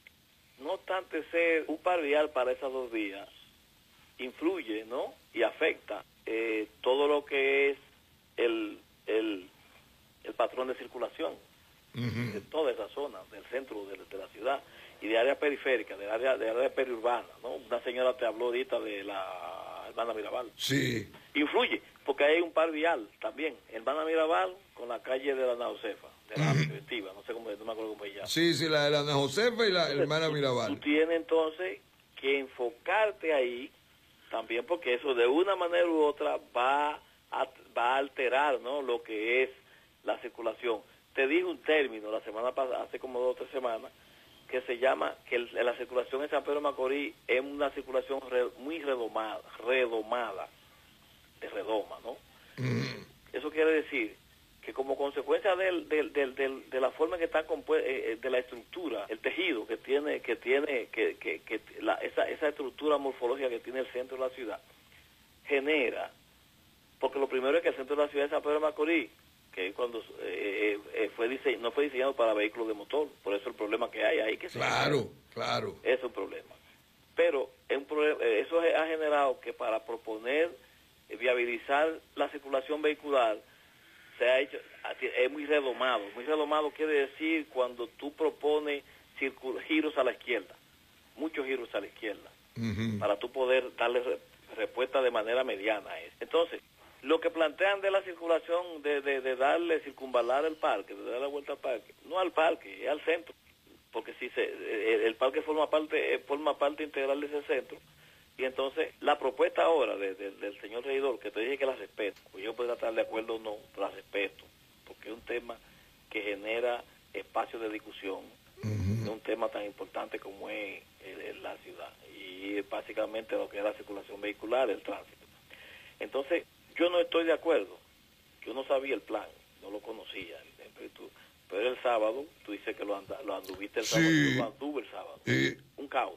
no obstante ser un par vial para esas dos vías, influye, ¿no? Y afecta eh, todo lo que es el, el, el patrón de circulación uh-huh. de toda esa zona, del centro de, de la ciudad y de área periférica, de área, de área periurbana, ¿no? Una señora te habló ahorita de la Hermana Mirabal. Sí. Influye, porque hay un par vial también, Hermana Mirabal con la calle de la Ana Josefa, de la uh-huh. no sé cómo, no me acuerdo cómo se llama. Sí, sí, la de la Ana Josefa y la entonces, Hermana tú, Mirabal. Tú tienes entonces que enfocarte ahí también, porque eso de una manera u otra va a, va a alterar, ¿no?, lo que es la circulación. Te dije un término la semana pasada, hace como dos o tres semanas, que se llama, que el, la circulación en San Pedro de Macorís es una circulación re, muy redomada, redomada, de redoma, ¿no? Mm. Eso quiere decir que como consecuencia del, del, del, del, de la forma en que está compuesta, eh, de la estructura, el tejido que tiene, que tiene, que, que, que la, esa, esa estructura morfológica que tiene el centro de la ciudad, genera, porque lo primero es que el centro de la ciudad de San Pedro de Macorís, que cuando eh, eh, fue dise no fue diseñado para vehículos de motor, por eso el problema que hay ahí que se claro, genera. claro, es un problema. Pero es un problema, eso ha generado que para proponer eh, viabilizar la circulación vehicular se ha hecho, es muy redomado. Muy redomado quiere decir cuando tú propones giros a la izquierda, muchos giros a la izquierda, uh-huh. para tú poder darle re respuesta de manera mediana a eso. Entonces, lo que plantean de la circulación, de, de, de darle, circunvalar el parque, de darle la vuelta al parque, no al parque, es al centro, porque si se, el, el parque forma parte, forma parte integral de ese centro. Y entonces, la propuesta ahora de, de, del señor regidor, que te dije que la respeto, pues yo puedo estar de acuerdo o no, pero la respeto, porque es un tema que genera espacio de discusión, uh-huh. es un tema tan importante como es el, el, la ciudad, y es básicamente lo que es la circulación vehicular, el tránsito. Entonces, yo no estoy de acuerdo, yo no sabía el plan, no lo conocía, pero el sábado, tú dices que lo, anda, lo anduviste el sábado, sí. Yo lo anduve el sábado, sí. Un caos.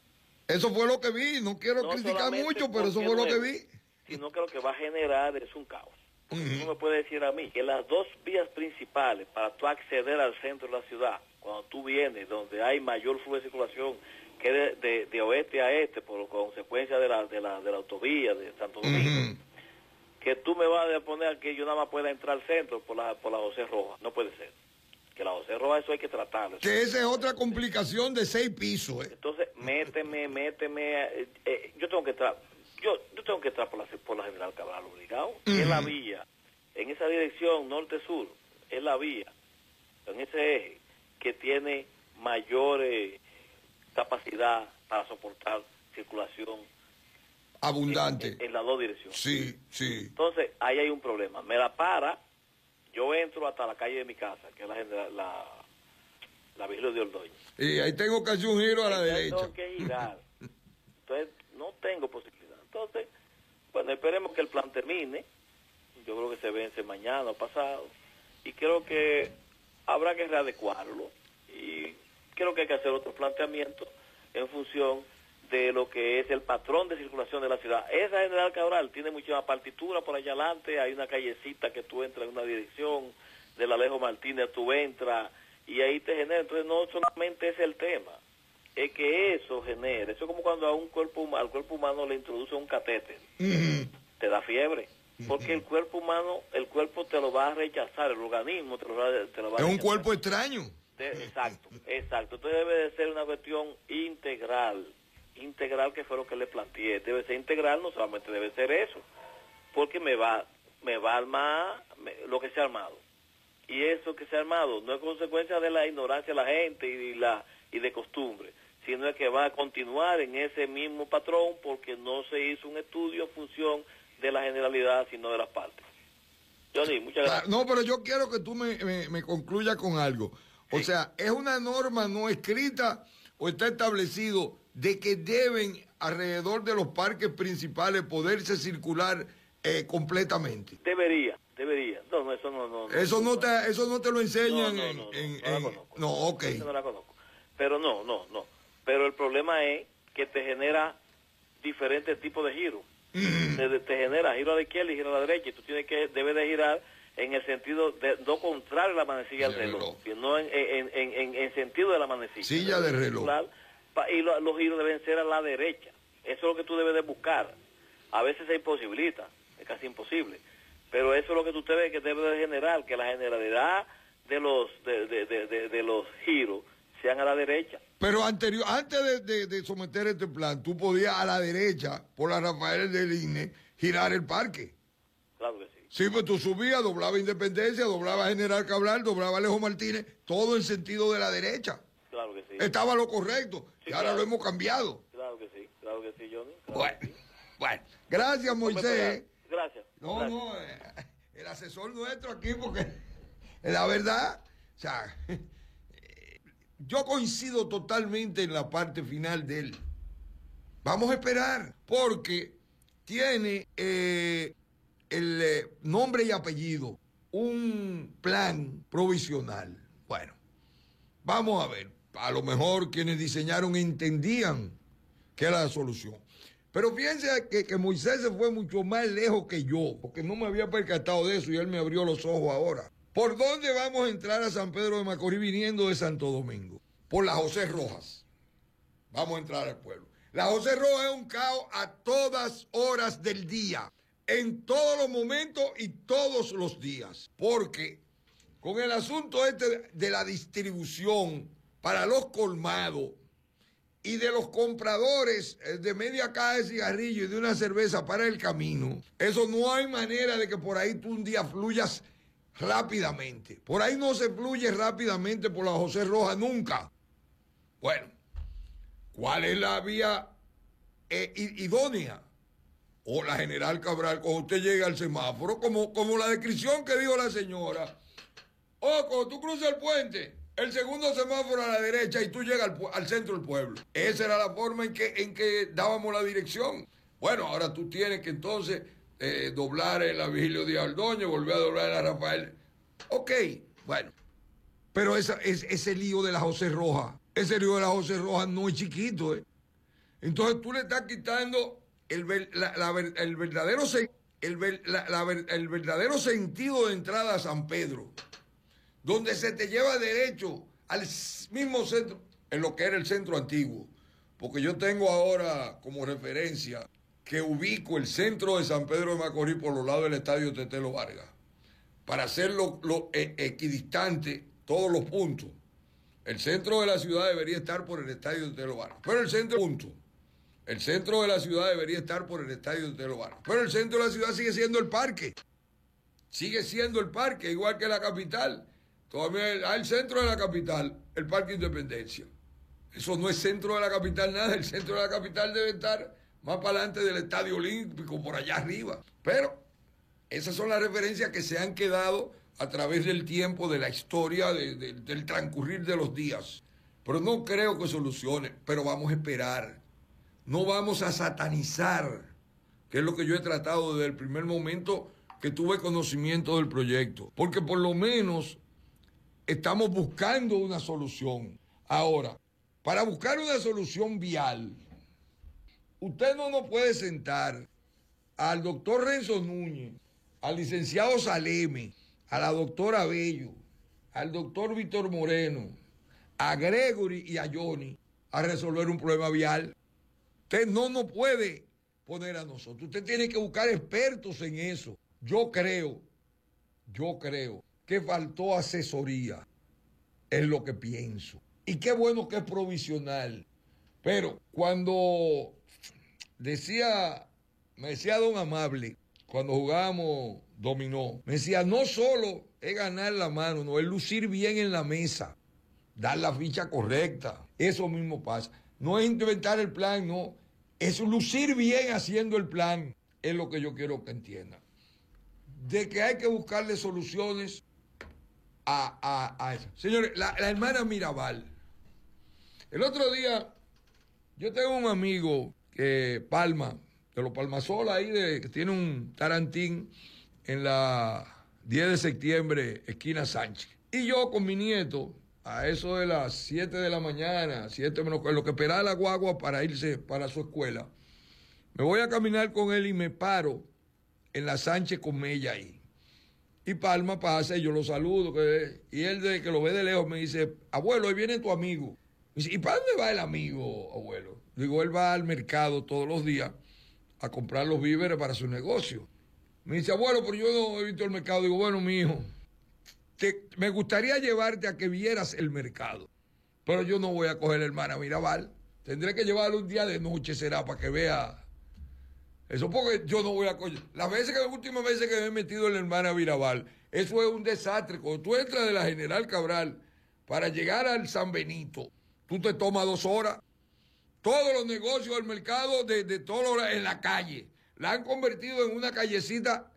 Eso fue lo que vi, no quiero no criticar mucho, pero eso fue lo que vi. Sino que lo que va a generar es un caos. Uh-huh. Tú me puedes decir a mí que las dos vías principales para tú acceder al centro de la ciudad, cuando tú vienes, donde hay mayor flujo de circulación, que de, de, de oeste a este, por consecuencia de la, de la, de la autovía de Santo Domingo, uh-huh. que tú me vas a poner que yo nada más pueda entrar al centro por la, por la José Roja. No puede ser. Que la José Roja, eso hay que tratarlo. Que esa es otra complicación de seis pisos. ¿eh? Entonces, méteme, méteme. Eh, eh, yo tengo que entrar, yo, yo tengo que entrar por la, por la General Cabral obligado. Uh-huh. Es la vía, en esa dirección norte-sur, es la vía, en ese eje, que tiene mayor eh, capacidad para soportar circulación abundante en, en, en las dos direcciones. Sí, sí. Entonces, ahí hay un problema. Me la para, yo entro hasta la calle de mi casa, que es la general, la, la Vigilio de Ordoño. Y ahí tengo que hacer un giro a la Entonces, derecha. Tengo que girar. Entonces, no tengo posibilidad. Entonces, bueno, esperemos que el plan termine. Yo creo que se vence mañana o pasado. Y creo que habrá que readecuarlo. Y creo que hay que hacer otro planteamiento en función de lo que es el patrón de circulación de la ciudad. Esa General Cabral tiene mucha partitura por allá adelante, hay una callecita que tú entras en una dirección, del Alejo Martínez tú entras, y ahí te genera. Entonces no solamente es el tema, es que eso genera, eso es como cuando a un cuerpo al cuerpo humano le introduce un catéter, uh-huh. te da fiebre, porque uh-huh. el cuerpo humano, el cuerpo te lo va a rechazar, el organismo te lo va, te lo va a rechazar. Es un cuerpo extraño. De, exacto, exacto. Entonces debe de ser una cuestión integral, integral que fue lo que le planteé. Debe ser integral, no solamente debe ser eso, porque me va me va a armar me, lo que se ha armado. y eso que se ha armado no es consecuencia de la ignorancia de la gente y, la, y de costumbre, sino es que va a continuar en ese mismo patrón porque no se hizo un estudio en función de la generalidad, sino de las partes. Johnny, muchas gracias. No, pero yo quiero que tú me, me, me concluyas con algo. O sí. sea, ¿es una norma no escrita o está establecido de que deben alrededor de los parques principales poderse circular eh, completamente? Debería, debería. No, no, eso no, no. Eso no, no te, eso no te lo enseñan no, no, no, en, no, en, no, en... no, no, ok. Eso no la conozco. Pero no, no, no. Pero el problema es que te genera diferentes tipos de giros. Mm. Te, te genera giro a la izquierda y giro a la derecha. Y tú tienes que, debes de girar en el sentido de no contrario a la manecilla del reloj, sino en, en, en, en, en sentido de la manecilla. Silla de reloj. Y lo, los giros deben ser a la derecha. Eso es lo que tú debes de buscar. A veces se imposibilita, es casi imposible. Pero eso es lo que tú debes, que debe de generar, que la generalidad de los de, de, de, de, de los giros sean a la derecha. Pero anterior, antes de, de, de someter este plan, tú podías a la derecha, por la Rafael del I N E, girar el parque. Claro que sí. Sí, pues tú subías, doblaba Independencia, doblaba General Cabral, doblaba Alejo Martínez, todo en sentido de la derecha. Claro que sí. Estaba lo correcto, sí, y ahora claro. lo hemos cambiado. Claro que sí, claro que sí, Johnny. Claro bueno, sí. bueno, gracias, Moisés. Gracias. No, gracias. no, eh, el asesor nuestro aquí, porque la verdad, o sea, yo coincido totalmente en la parte final de él. Vamos a esperar, porque tiene eh, el eh, nombre y apellido, un plan provisional. Bueno, vamos a ver. A lo mejor quienes diseñaron entendían que era la solución. Pero fíjense que, que Moisés se fue mucho más lejos que yo, porque no me había percatado de eso y él me abrió los ojos ahora. ¿Por dónde vamos a entrar a San Pedro de Macorís viniendo de Santo Domingo? Por la José Rojas. Vamos a entrar al pueblo. La José Rojas es un caos a todas horas del día, en todos los momentos y todos los días. Porque con el asunto este de la distribución para los colmados y de los compradores de media caja de cigarrillo y de una cerveza para el camino, eso no hay manera de que por ahí tú un día fluyas rápidamente. Por ahí no se fluye rápidamente por la José Rojas nunca. Bueno, ¿cuál es la vía eh, idónea? O la General Cabral, cuando usted llega al semáforo, como, como la descripción que dijo la señora. O cuando tú cruzas el puente, el segundo semáforo a la derecha y tú llegas al, al centro del pueblo. Esa era la forma en que, en que dábamos la dirección. Bueno, ahora tú tienes que entonces eh, doblar en la Vigilio de Aldoño, volver a doblar en la Rafael. Ok, bueno. Pero esa, es, ese lío de la José Rojas, ese lío de la José Rojas no es chiquito, ¿eh? Entonces tú le estás quitando el, la, la, el, verdadero, el, la, la, el verdadero sentido de entrada a San Pedro, donde se te lleva derecho al mismo centro, en lo que era el centro antiguo. Porque yo tengo ahora como referencia que ubico el centro de San Pedro de Macorís por los lados del estadio Tetelo Vargas, para hacerlo lo, eh, equidistante todos los puntos. El centro de la ciudad debería estar por el estadio Tetelo Vargas, pero el centro punto. El centro de la ciudad debería estar por el estadio Tetelo Vargas, pero el centro de la ciudad sigue siendo el parque. Sigue siendo el parque, igual que la capital. Todavía al centro de la capital, el Parque Independencia. Eso no es centro de la capital nada, el centro de la capital debe estar más para adelante del Estadio Olímpico, por allá arriba. Pero esas son las referencias que se han quedado a través del tiempo, de la historia, de, de, del transcurrir de los días. Pero no creo que solucione, pero vamos a esperar. No vamos a satanizar, que es lo que yo he tratado desde el primer momento que tuve conocimiento del proyecto. Porque por lo menos estamos buscando una solución. Ahora, para buscar una solución vial, usted no nos puede sentar al doctor Renzo Núñez, al licenciado Saleme, a la doctora Bello, al doctor Víctor Moreno, a Gregory y a Johnny a resolver un problema vial. Usted no nos puede poner a nosotros. Usted tiene que buscar expertos en eso. Yo creo, yo creo que faltó asesoría, es lo que pienso. Y qué bueno que es provisional. Pero cuando decía, me decía don Amable, cuando jugábamos dominó, me decía, no solo es ganar la mano, no es lucir bien en la mesa, dar la ficha correcta. Eso mismo pasa. No es inventar el plan, no. Es lucir bien haciendo el plan. Es lo que yo quiero que entiendan. De que hay que buscarle soluciones a, a, a eso. Señores, la, la hermana Mirabal. El otro día, yo tengo un amigo que Palma, de los Palmasola ahí, de, que tiene un tarantín en la diez de septiembre, esquina Sánchez. Y yo con mi nieto, a eso de las siete de la mañana, siete menos, en lo que esperaba la guagua para irse para su escuela, me voy a caminar con él y me paro en la Sánchez con Mella ahí. Y Palma pasa y yo lo saludo. Que, y él, desde que lo ve de lejos, me dice, abuelo, ahí viene tu amigo. Me dice, ¿y para dónde va el amigo, abuelo? Digo, él va al mercado todos los días a comprar los víveres para su negocio. Me dice, abuelo, pero yo no he visto el mercado. Digo, bueno, mi hijo, te, me gustaría llevarte a que vieras el mercado. Pero yo no voy a coger a la hermana Mirabal. Tendré que llevarlo un día de noche, será, para que vea. Eso porque yo no voy a coger. Las veces que, las últimas veces que me he metido en la hermana Mirabal, eso es un desastre. Cuando tú entras de la General Cabral para llegar al San Benito, tú te tomas dos horas. Todos los negocios del mercado, de, de todo en la calle, la han convertido en una callecita,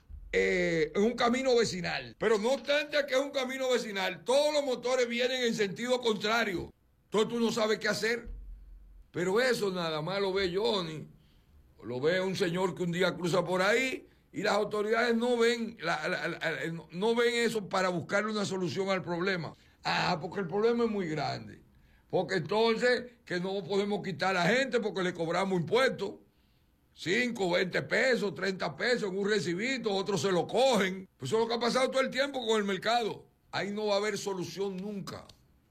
eh, en un camino vecinal. Pero no obstante que es un camino vecinal, todos los motores vienen en sentido contrario. Entonces tú no sabes qué hacer. Pero eso nada más lo ve Johnny, lo ve un señor que un día cruza por ahí y las autoridades no ven, la, la, la, no ven eso para buscarle una solución al problema. Ah, porque el problema es muy grande. Porque entonces que no podemos quitar a la gente porque le cobramos impuestos. cinco, veinte pesos, treinta pesos en un recibito, otros se lo cogen. Pues eso es lo que ha pasado todo el tiempo con el mercado. Ahí no va a haber solución nunca.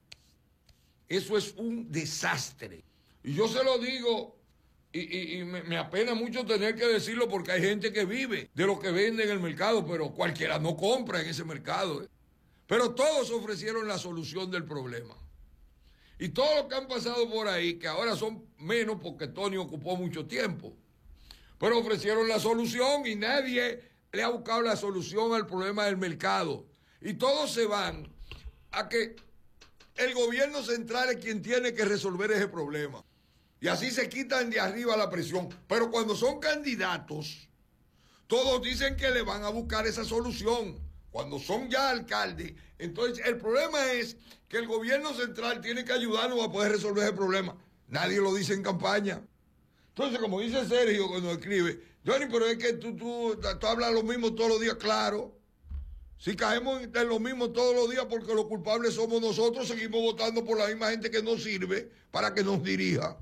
Eso es un desastre. Y yo se lo digo, y, y, y me, me apena mucho tener que decirlo porque hay gente que vive de lo que vende en el mercado, pero cualquiera no compra en ese mercado. ¿eh? Pero todos ofrecieron la solución del problema. Y todos los que han pasado por ahí, que ahora son menos porque Tony ocupó mucho tiempo, pero ofrecieron la solución y nadie le ha buscado la solución al problema del mercado. Y todos se van a que el gobierno central es quien tiene que resolver ese problema. Y así se quitan de arriba la presión. Pero cuando son candidatos, todos dicen que le van a buscar esa solución. Cuando son ya alcaldes, entonces el problema es que el gobierno central tiene que ayudarnos a poder resolver ese problema. Nadie lo dice en campaña. Entonces, como dice Sergio cuando escribe, Johnny, pero es que tú, tú, tú hablas lo mismo todos los días, claro. Si caemos en lo mismo todos los días porque los culpables somos nosotros, seguimos votando por la misma gente que nos sirve para que nos dirija.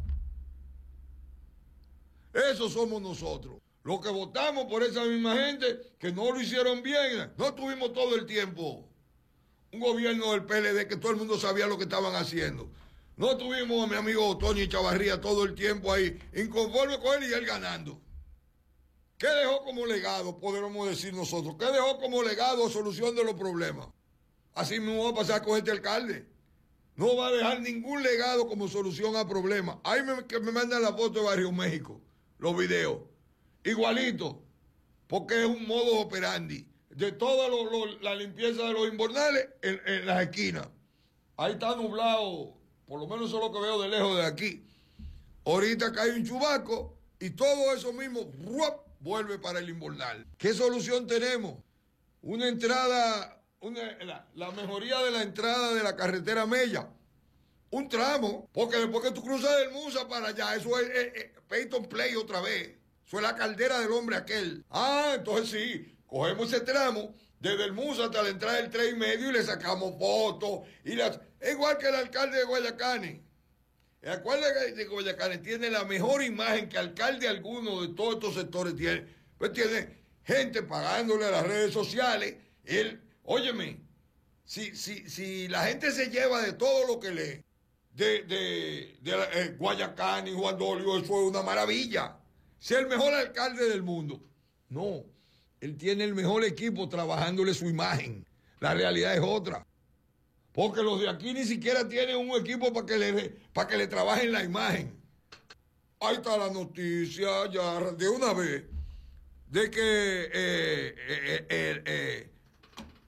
Eso somos nosotros. Los que votamos por esa misma gente que no lo hicieron bien. No tuvimos todo el tiempo un gobierno del P L D que todo el mundo sabía lo que estaban haciendo. No tuvimos a mi amigo Tony Chavarría todo el tiempo ahí, inconforme con él y él ganando. ¿Qué dejó como legado, podemos decir nosotros? ¿Qué dejó como legado solución de los problemas? Así mismo va a pasar con este alcalde. No va a dejar ningún legado como solución a problemas. Ahí me, que me mandan la foto de Barrio México, los videos. Igualito, porque es un modo operandi de toda lo, lo, la limpieza de los invernales en, en las esquinas. Ahí está nublado, por lo menos eso es lo que veo de lejos de aquí. Ahorita cae un chubaco y todo eso mismo ¡ruap! Vuelve para el invernal. ¿Qué solución tenemos? Una entrada, una, la, la mejoría de la entrada de la carretera Mella. Un tramo, porque después que tú cruzas del Musa para allá, eso es, es, es Peyton Play otra vez. Eso es la caldera del hombre aquel. Ah, entonces sí, cogemos ese tramo desde el Musa hasta la entrada del tres y medio y le sacamos fotos. Y las, es igual que el alcalde de Guayacane. El alcalde de Guayacane tiene la mejor imagen que alcalde alguno de todos estos sectores tiene. Pues tiene gente pagándole a las redes sociales. Él, óyeme, si, si, si la gente se lleva de todo lo que lee, de, de, de eh, Guayacane y Juan Dolio, eso es una maravilla. Ser el mejor alcalde del mundo. No, él tiene el mejor equipo trabajándole su imagen. La realidad es otra. Porque los de aquí ni siquiera tienen un equipo para que le, para que le trabajen la imagen. Ahí está la noticia ya de una vez de que eh, eh, eh, eh,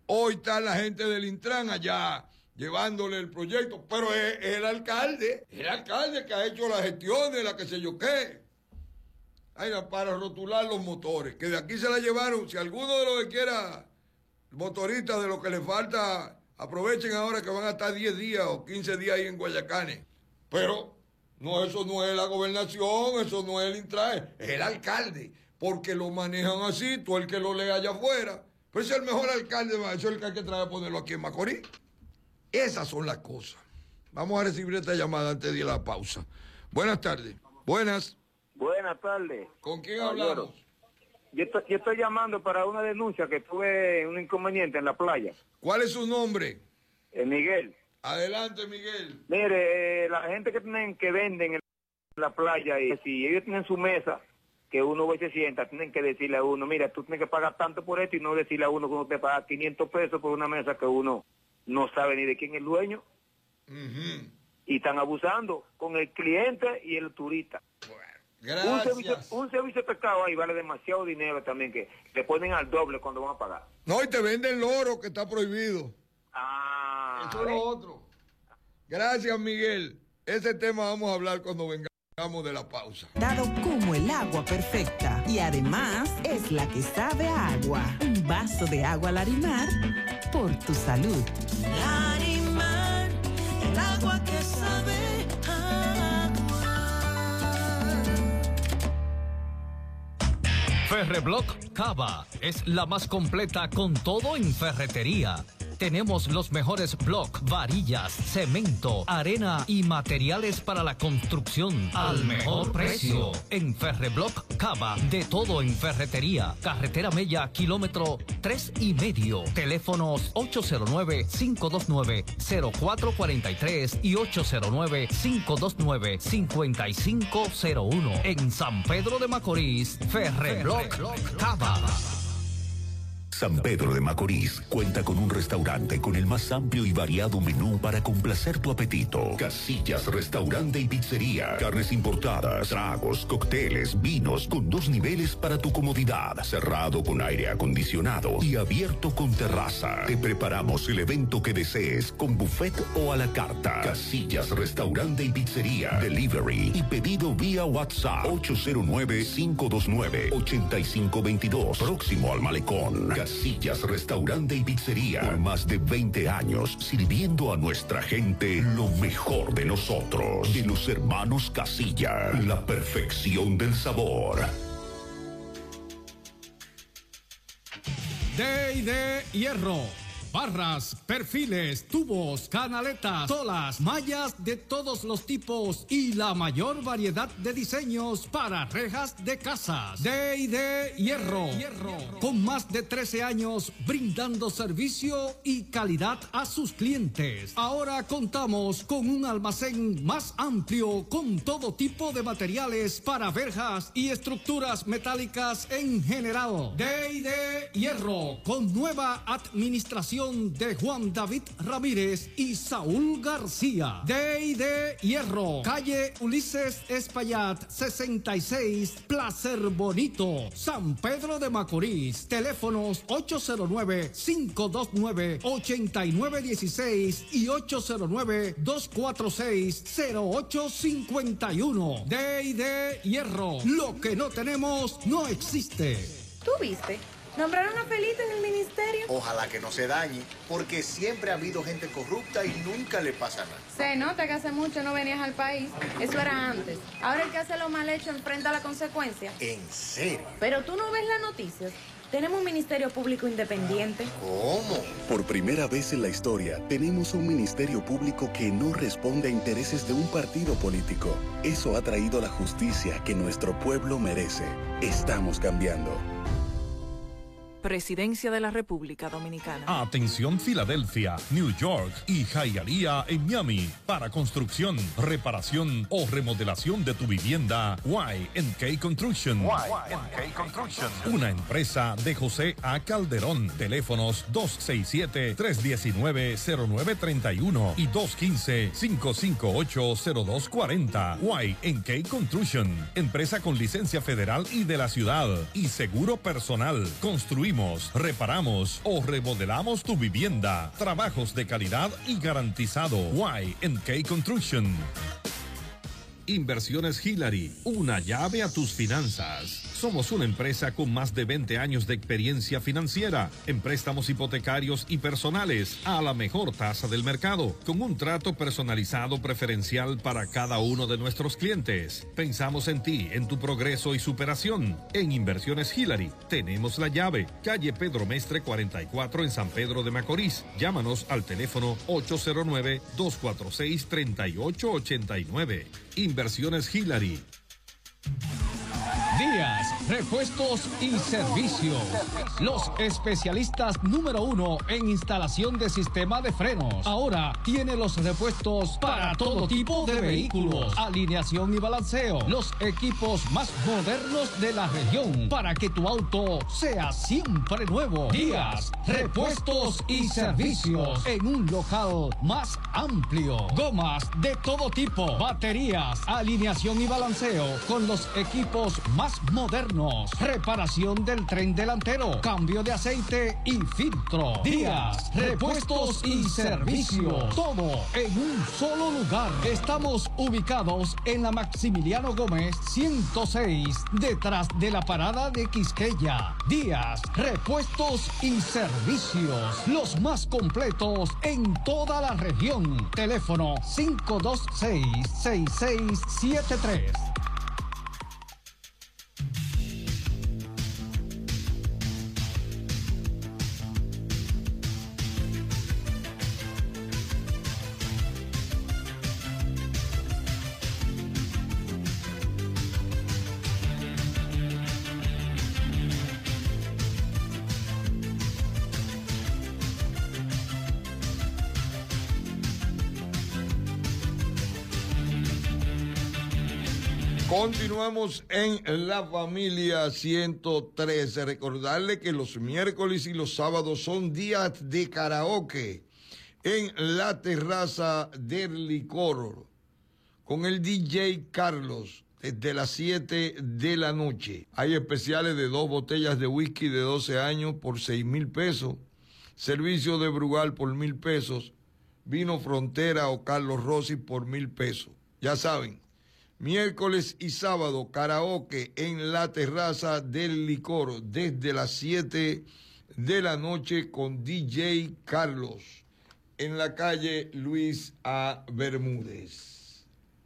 Hoy está la gente del Intran allá llevándole el proyecto, pero es, es el alcalde, el alcalde que ha hecho las gestiones, la que sé yo qué. Ay, no, para rotular los motores, que de aquí se la llevaron. Si alguno de los que quiera, motoristas de lo que les falta, aprovechen ahora que van a estar diez días o quince días ahí en Guayacanes. Pero no, eso no es la gobernación, eso no es el Intran, es el alcalde, porque lo manejan así, tú el que lo lee allá afuera. Pero ese es el mejor alcalde, eso es el que hay que traer a ponerlo aquí en Macorís. Esas son las cosas. Vamos a recibir esta llamada antes de ir a la pausa. Buenas tardes. Buenas. Buenas tardes. ¿Con quién hablamos? Yo estoy, yo estoy llamando para una denuncia que tuve un inconveniente en la playa. ¿Cuál es su nombre? Eh, Miguel. Adelante, Miguel. Mire, eh, la gente que tienen que venden en la playa, y si ellos tienen su mesa, que uno va y se sienta, tienen que decirle a uno, mira, tú tienes que pagar tanto por esto, y no decirle a uno que uno te paga quinientos pesos por una mesa que uno no sabe ni de quién es el dueño. Uh-huh. Y están abusando con el cliente y el turista. Bueno, gracias. Un servicio, un servicio de pescado ahí vale demasiado dinero también, que le ponen al doble cuando van a pagar. No, y te venden loro, que está prohibido. Ah. Eso es lo otro. Gracias, Miguel. Ese tema vamos a hablar cuando vengamos de la pausa. Dado como el agua perfecta y además es la que sabe a agua. Un vaso de agua Larimar por tu salud. Larimar, el agua que sabe a agua. Ferreblock Cava es la más completa con todo en ferretería. Tenemos los mejores bloques, varillas, cemento, arena y materiales para la construcción al mejor precio. En Ferreblock Cava, de todo en ferretería. Carretera Mella, kilómetro tres y medio. Teléfonos ocho cero nueve, cinco dos nueve, cero cuatro cuatro tres y ocho cero nueve, cinco dos nueve, cinco cinco cero uno. En San Pedro de Macorís, Ferreblock Cava. San Pedro de Macorís cuenta con un restaurante con el más amplio y variado menú para complacer tu apetito. Casillas, restaurante y pizzería. Carnes importadas, tragos, cócteles, vinos con dos niveles para tu comodidad. Cerrado con aire acondicionado y abierto con terraza. Te preparamos el evento que desees con buffet o a la carta. Casillas, restaurante y pizzería. Delivery y pedido vía WhatsApp ocho cero nueve, cinco dos nueve, ocho cinco dos dos. Próximo al Malecón. Casillas, restaurante y pizzería. Por más de veinte años sirviendo a nuestra gente lo mejor de nosotros. De los hermanos Casilla, la perfección del sabor. D y D Hierro. Barras, perfiles, tubos, canaletas, solas, mallas de todos los tipos y la mayor variedad de diseños para rejas de casas. D y D Hierro. Hierro. Con más de trece años brindando servicio y calidad a sus clientes. Ahora contamos con un almacén más amplio con todo tipo de materiales para verjas y estructuras metálicas en general. D y D Hierro. Con nueva administración de Juan David Ramírez y Saúl García. D y D Hierro, calle Ulises Espaillat, sesenta y seis, Placer Bonito, San Pedro de Macorís. Teléfonos ocho cero nueve, cinco dos nueve, ocho nueve uno seis y ocho cero nueve, dos cuatro seis, cero ocho cinco uno. D y D Hierro, lo que no tenemos no existe. ¿Tú viste? ¿Nombraron a Felito en el ministerio? Ojalá que no se dañe, porque siempre ha habido gente corrupta y nunca le pasa nada. Se nota que hace mucho no venías al país. Eso era antes. Ahora el que hace lo mal hecho enfrenta la consecuencia. ¿En serio? Pero tú no ves las noticias. Tenemos un ministerio público independiente. ¿Cómo? Por primera vez en la historia, tenemos un ministerio público que no responde a intereses de un partido político. Eso ha traído la justicia que nuestro pueblo merece. Estamos cambiando. Presidencia de la República Dominicana. Atención Filadelfia, New York y Hialeah en Miami. Para construcción, reparación o remodelación de tu vivienda, Y and K Construction. Y and K Construction. Una empresa de José A. Calderón. Teléfonos dos seis siete, tres uno nueve, cero nueve tres uno y dos uno cinco, cinco cinco ocho, cero dos cuatro cero. Y and K Construction. Empresa con licencia federal y de la ciudad. Y seguro personal. Construimos construimos, reparamos o remodelamos tu vivienda. Trabajos de calidad y garantizado. Y and K Construction. Inversiones Hillary, una llave a tus finanzas. Somos una empresa con más de veinte años de experiencia financiera en préstamos hipotecarios y personales a la mejor tasa del mercado, con un trato personalizado preferencial para cada uno de nuestros clientes. Pensamos en ti, en tu progreso y superación. En Inversiones Hillary tenemos la llave. Calle Pedro Mestre cuarenta y cuatro en San Pedro de Macorís. Llámanos al teléfono ocho cero nueve, dos cuatro seis, tres ocho ocho nueve. Inversiones Hillary. Díaz, repuestos y servicios. Los especialistas número uno en instalación de sistema de frenos. Ahora tiene los repuestos para todo tipo de vehículos. Alineación y balanceo. Los equipos más modernos de la región para que tu auto sea siempre nuevo. Díaz, repuestos y servicios en un local más amplio. Gomas de todo tipo. Baterías, alineación y balanceo con los equipos más modernos, reparación del tren delantero, cambio de aceite y filtro. Díaz, repuestos y servicios, todo en un solo lugar. Estamos ubicados en la Maximiliano Gómez ciento seis, detrás de la parada de Quisqueya. Díaz, repuestos y servicios, los más completos en toda la región. Teléfono cinco dos seis, seis seis siete tres. Continuamos en La Familia ciento trece. Recordarle que los miércoles y los sábados son días de karaoke en la terraza del licor con el D J Carlos desde las siete de la noche. Hay especiales de dos botellas de whisky de doce años por seis mil pesos, servicio de Brugal por mil pesos, vino Frontera o Carlos Rossi por mil pesos. Ya saben, miércoles y sábado, karaoke en la terraza del licor desde las siete de la noche con D J Carlos en la calle Luis A. Bermúdez.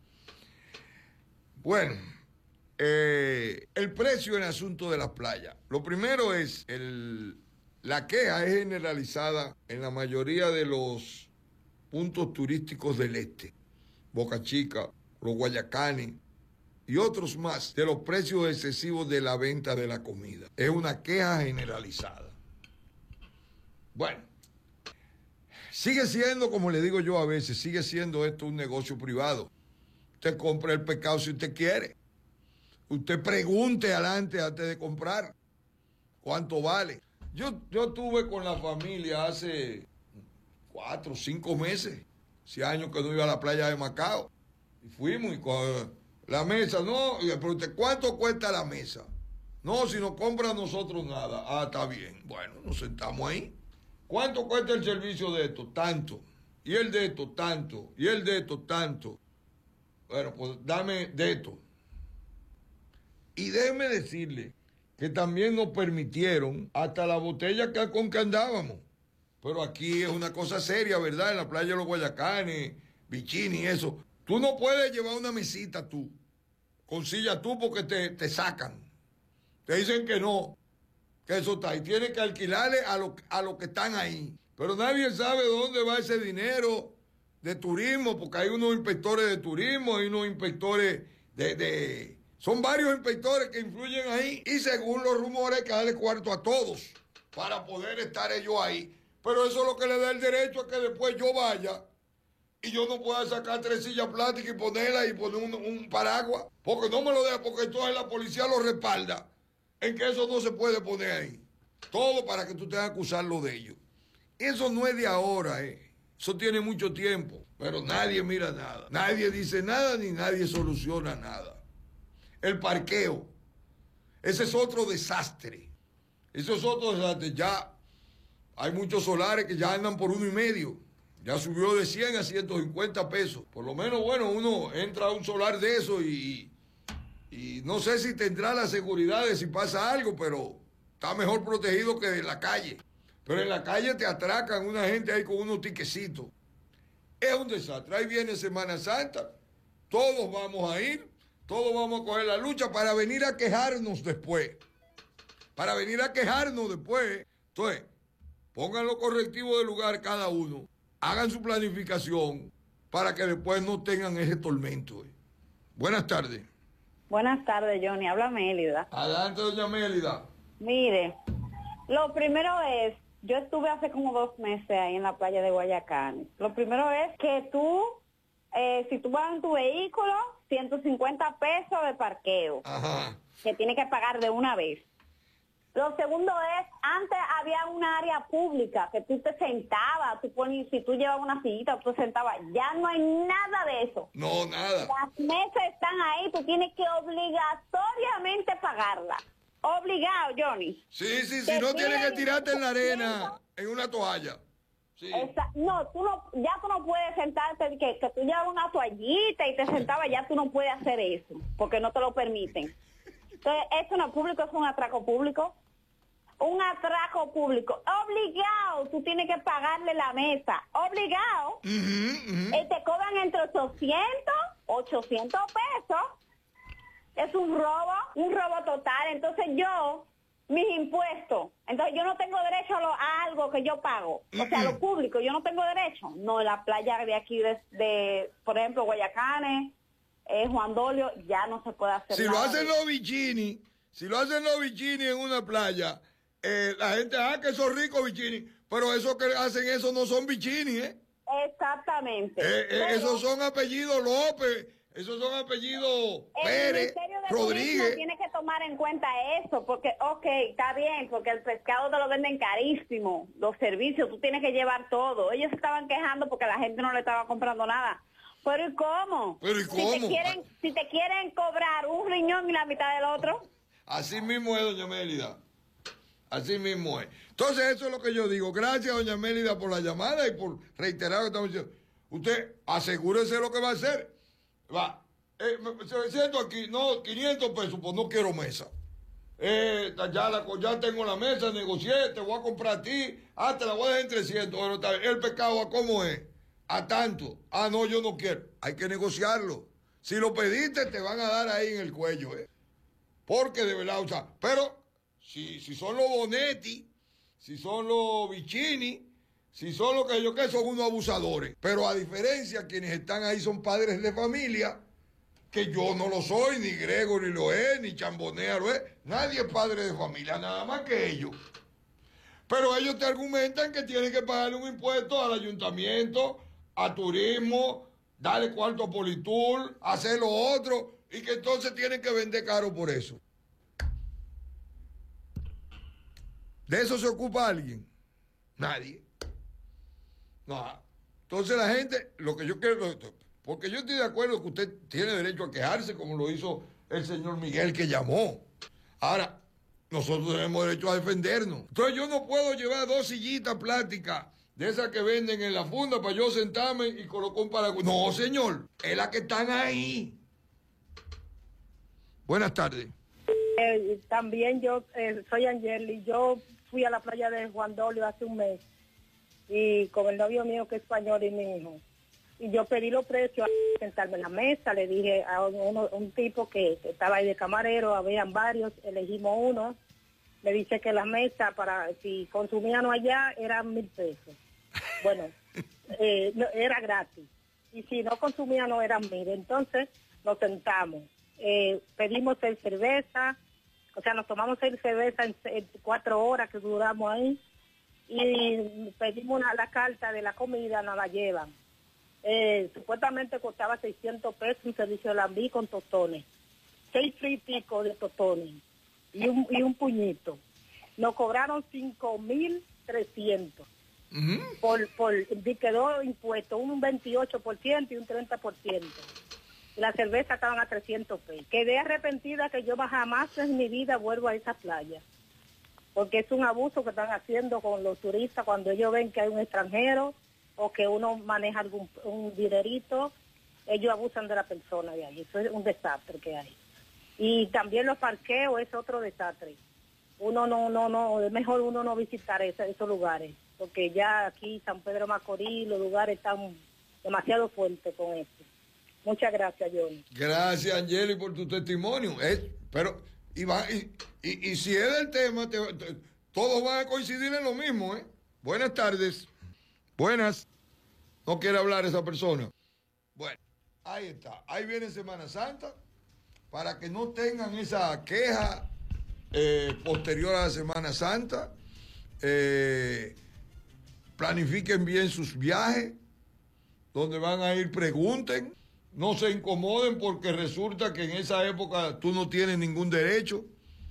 Bueno, eh, el precio en asunto de las playas. Lo primero es, el, la queja es generalizada en la mayoría de los puntos turísticos del este. Boca Chica, los Guayacanes y otros más, de los precios excesivos de la venta de la comida. Es una queja generalizada. Bueno, sigue siendo, como le digo yo a veces, sigue siendo esto un negocio privado. Usted compra el pescado si usted quiere. Usted pregunte adelante antes de comprar cuánto vale. Yo, yo tuve con la familia hace cuatro, cinco meses, hace años que no iba a la playa de Macao. Y fuimos y con la mesa, no, y le pregunté, ¿cuánto cuesta la mesa? No, si no compra nosotros nada. Ah, está bien. Bueno, nos sentamos ahí. ¿Cuánto cuesta el servicio de esto? Tanto. Y el de esto, tanto. Y el de esto, tanto. Bueno, pues dame de esto. Y déjeme decirle que también nos permitieron hasta la botella que, con que andábamos. Pero aquí es una cosa seria, ¿verdad? En la playa de los Guayacanes, Bichini y eso. Tú no puedes llevar una mesita tú, con silla tú, porque te, te sacan. Te dicen que no, que eso está. Y tienes que alquilarle a los a lo que están ahí. Pero nadie sabe dónde va ese dinero de turismo, porque hay unos inspectores de turismo, hay unos inspectores de... de son varios inspectores que influyen ahí. Y según los rumores hay que darle cuarto a todos para poder estar ellos ahí. Pero eso es lo que le da el derecho a que después yo vaya y yo no pueda sacar tres sillas plásticas y ponerlas y poner un, un paraguas, porque no me lo deja, porque entonces la policía lo respalda en que eso no se puede poner ahí. Todo para que tú tengas que acusarlo de ellos. Eso no es de ahora, eh. Eso tiene mucho tiempo, pero nadie mira nada. Nadie dice nada ni nadie soluciona nada. El parqueo, ese es otro desastre. Esos otros desastres ya, hay muchos solares que ya andan por uno y medio. Ya subió de cien a ciento cincuenta pesos. Por lo menos, bueno, uno entra a un solar de eso y, y no sé si tendrá la seguridad de si pasa algo, pero está mejor protegido que en la calle. Pero en la calle te atracan una gente ahí con unos tiquecitos. Es un desastre. Ahí viene Semana Santa. Todos vamos a ir, todos vamos a coger la lucha para venir a quejarnos después. Para venir a quejarnos después. Entonces, pongan los correctivos del lugar cada uno. Hagan su planificación para que después no tengan ese tormento. Buenas tardes. Buenas tardes, Johnny. Habla Mélida. Adelante, doña Mélida. Mire, lo primero es, yo estuve hace como dos meses ahí en la playa de Guayacán. Lo primero es que tú, eh, si tú vas en tu vehículo, ciento cincuenta pesos de parqueo. Ajá. Que tienes que pagar de una vez. Lo segundo es, antes había una área pública que tú te sentabas, tú ponías, si tú llevabas una sillita, tú te sentabas. Ya no hay nada de eso. No, nada. Las mesas están ahí, tú tienes que obligatoriamente pagarla. Obligado, Johnny. Sí, sí, si no tienes que tirarte en la arena, en una toalla. Sí. Esa, no, tú no, ya tú no puedes sentarte, que, que tú llevas una toallita y te sentabas, ya tú no puedes hacer eso, porque no te lo permiten. Entonces, esto no es público, es un atraco público. Un atraco público. Obligado, tú tienes que pagarle la mesa. Obligado. Uh-huh, uh-huh. Y te cobran entre ochocientos, ochocientos pesos. Es un robo, un robo total. Entonces yo, mis impuestos, entonces yo no tengo derecho a, lo, a algo que yo pago. O sea, a lo público, yo no tengo derecho. No, la playa de aquí, de, de por ejemplo, Guayacanes, eh, Juan Dolio, ya no se puede hacer si nada. Lo hacen los bikinis, si lo hacen los bikinis en una playa, eh, la gente, ah, que son ricos bikinis, pero esos que hacen eso no son bikinis, ¿eh? Exactamente. Eh, eh, Pero, esos son apellidos López, esos son apellidos el Pérez, Ministerio de Rodríguez. Turismo tiene que tomar en cuenta eso, porque, ok, está bien, porque el pescado te lo venden carísimo, los servicios, tú tienes que llevar todo. Ellos estaban quejando porque la gente no le estaba comprando nada. Pero ¿y cómo? Pero ¿y Si cómo? te quieren, si te quieren cobrar un riñón y la mitad del otro. Así mismo es, doña Mélida. Así mismo es. Entonces, eso es lo que yo digo. Gracias, doña Mélida, por la llamada y por reiterar lo que estamos diciendo. Usted asegúrese lo que va a hacer. Va, eh, me, se me siento aquí, no, quinientos pesos, pues no quiero mesa. Eh, ya, la, ya tengo la mesa, negocié, te voy a comprar a ti, ah, te la voy a dejar en trescientos. Bueno, está bien. El pescado, ¿a cómo es? A tanto. Ah, no, yo no quiero. Hay que negociarlo. Si lo pediste, te van a dar ahí en el cuello, ¿eh? Porque de verdad, o sea, pero si, si son los Bonetti, si son los Vicini, si son los que yo que son unos abusadores. Pero a diferencia, quienes están ahí son padres de familia, que yo no lo soy, ni Gregory lo es, ni Chambonea lo es. Nadie es padre de familia, nada más que ellos. Pero ellos te argumentan que tienen que pagarle un impuesto al ayuntamiento, a turismo, darle cuarto a Politur, hacer lo otro, y que entonces tienen que vender caro por eso. ¿De eso se ocupa alguien? Nadie. No. Entonces la gente, lo que yo quiero, porque yo estoy de acuerdo que usted tiene derecho a quejarse, como lo hizo el señor Miguel que llamó. Ahora, nosotros tenemos derecho a defendernos. Entonces yo no puedo llevar dos sillitas plásticas de esas que venden en la funda para yo sentarme y colocar un paraguas. No, señor, es la que están ahí. Buenas tardes. Eh, también yo eh, soy Angeli. Yo fui a la playa de Juan Dolio hace un mes y con el novio mío que es español y mi hijo. Y yo pedí los precios a sentarme en la mesa. Le dije a uno, un tipo que, que estaba ahí de camarero, habían varios, elegimos uno. Le dice que la mesa, para si consumían allá, eran mil pesos. Bueno, eh, no, era gratis. Y si no consumían, no eran mil. Entonces nos sentamos. Eh, pedimos seis cerveza, o sea, nos tomamos seis cerveza en, en cuatro horas que duramos ahí. Y pedimos una, la carta de la comida, nos la llevan. Eh, supuestamente costaba seiscientos pesos un servicio de lambí con tostones. Seis friticos de tostones. Y un, y un puñito. Nos cobraron cinco mil trescientos. Uh-huh. Por, por, y quedó impuesto un veintiocho por ciento y un treinta por ciento. Y la cerveza estaban a trescientos pesos. Quedé arrepentida que yo jamás en mi vida vuelvo a esa playa. porque es un abuso que están haciendo con los turistas cuando ellos ven que hay un extranjero o que uno maneja algún un dinerito, ellos abusan de la persona de ahí. Eso es un desastre que hay. Y también los parqueos es otro desastre. Uno no, no, no, es mejor uno no visitar ese, esos lugares, porque ya aquí San Pedro Macorís, los lugares están demasiado fuertes con esto. Muchas gracias, Johnny. Gracias, Angeli, por tu testimonio. Es, pero, y, va, y, y, y si es el tema, te, te, todos van a coincidir en lo mismo, ¿eh? Buenas tardes. Buenas. No quiere hablar esa persona. Bueno, ahí está. Ahí viene Semana Santa, para que no tengan esa queja eh, posterior a la Semana Santa. Eh, planifiquen bien sus viajes. Donde van a ir, pregunten. No se incomoden porque resulta que en esa época tú no tienes ningún derecho.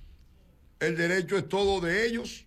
El derecho es todo de ellos.